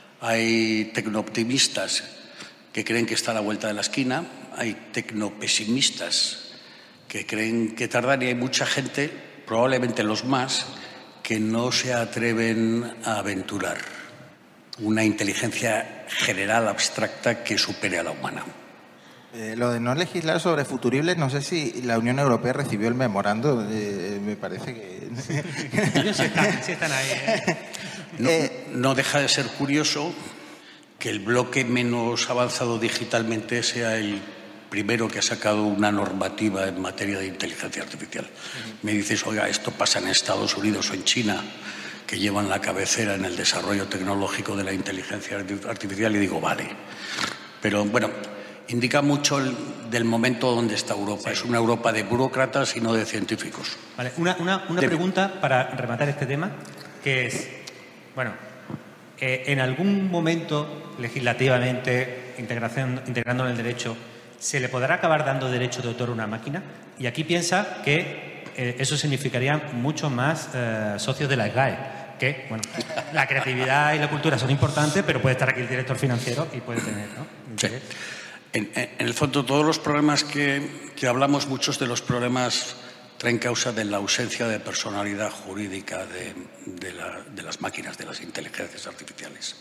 Hay tecnooptimistas que creen que está a la vuelta de la esquina, hay tecnopesimistas que creen que tardan, y hay mucha gente, probablemente los más, que no se atreven a aventurar una inteligencia general abstracta que supere a la humana. Eh, lo de no legislar sobre futuribles, no sé si la Unión Europea recibió el memorando, eh, me parece que... Ellos sí están, sí están ahí. ¿eh? No, eh, no deja de ser curioso que el bloque menos avanzado digitalmente sea el primero que ha sacado una normativa en materia de inteligencia artificial. Uh-huh. Me dices, oiga, esto pasa en Estados Unidos o en China, que llevan la cabecera en el desarrollo tecnológico de la inteligencia artificial, y digo, vale. Pero bueno, indica mucho el, del momento donde está Europa. Sí. Es una Europa de burócratas y no de científicos. Vale, una, una, una de... pregunta para rematar este tema, que es, bueno, eh, en algún momento legislativamente, integración, integrando en el derecho, ¿se le podrá acabar dando derecho de autor a una máquina? Y aquí piensa que eh, eso significaría mucho más eh, socios de la S G A E, que, bueno, la creatividad y la cultura son importantes, pero puede estar aquí el director financiero y puede tener, ¿no? Sí. En, en el fondo, todos los problemas que, que hablamos, muchos de los problemas traen causa de la ausencia de personalidad jurídica de, de, la, de las máquinas, de las inteligencias artificiales.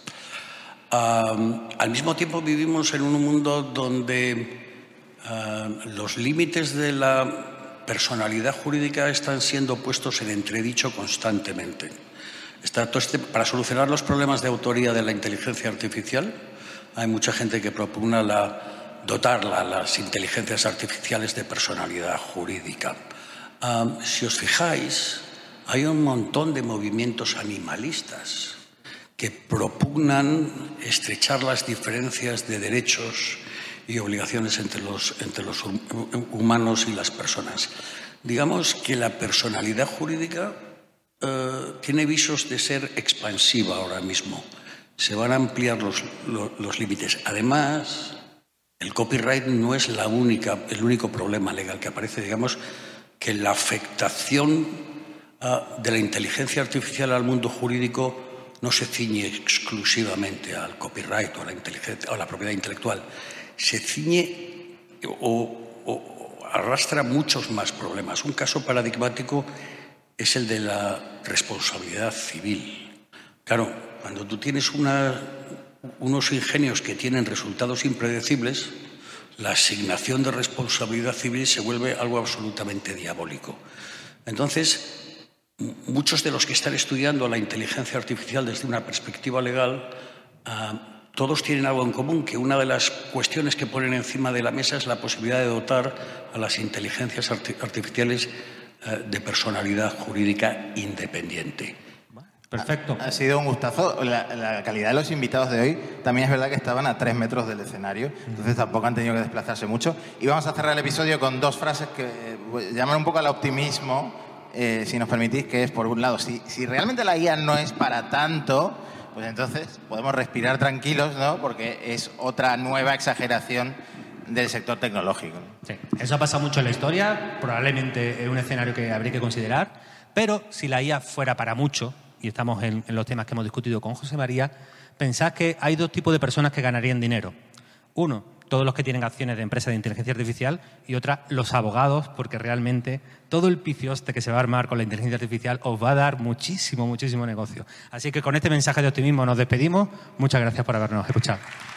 Um, al mismo tiempo vivimos en un mundo donde uh, los límites de la personalidad jurídica están siendo puestos en entredicho constantemente. Está todo este, para solucionar los problemas de autoría de la inteligencia artificial, hay mucha gente que propugna la, dotarla a las inteligencias artificiales de personalidad jurídica. Um, si os fijáis, hay un montón de movimientos animalistas que propugnan estrechar las diferencias de derechos y obligaciones entre los, entre los humanos y las personas. Digamos que la personalidad jurídica eh, tiene visos de ser expansiva ahora mismo. Se van a ampliar los, los, los límites. Además, el copyright no es la única, el único problema legal que aparece. Digamos que la afectación uh, de la inteligencia artificial al mundo jurídico no se ciñe exclusivamente al copyright o a la, inteligencia, o a la propiedad intelectual, se ciñe o, o arrastra muchos más problemas. Un caso paradigmático es el de la responsabilidad civil. Claro, cuando tú tienes una, unos ingenios que tienen resultados impredecibles, la asignación de responsabilidad civil se vuelve algo absolutamente diabólico. Entonces, muchos de los que están estudiando la inteligencia artificial desde una perspectiva legal, uh, todos tienen algo en común, que una de las cuestiones que ponen encima de la mesa es la posibilidad de dotar a las inteligencias arti- artificiales uh, de personalidad jurídica independiente. Perfecto. Ha, ha sido un gustazo. La, la calidad de los invitados de hoy también es verdad que estaban a tres metros del escenario, entonces tampoco han tenido que desplazarse mucho. Y vamos a cerrar el episodio con dos frases que eh, llaman un poco al optimismo, eh, si nos permitís, que es, por un lado, si, si realmente la I A no es para tanto, pues entonces podemos respirar tranquilos, ¿no? Porque es otra nueva exageración del sector tecnológico. Sí, eso ha pasado mucho en la historia, probablemente es un escenario que habría que considerar, pero si la I A fuera para mucho, y estamos en, en los temas que hemos discutido con José María, pensad que hay dos tipos de personas que ganarían dinero. Uno, todos los que tienen acciones de empresas de inteligencia artificial, y otra, los abogados, porque realmente todo el pifioste que se va a armar con la inteligencia artificial os va a dar muchísimo, muchísimo negocio. Así que con este mensaje de optimismo nos despedimos. Muchas gracias por habernos escuchado.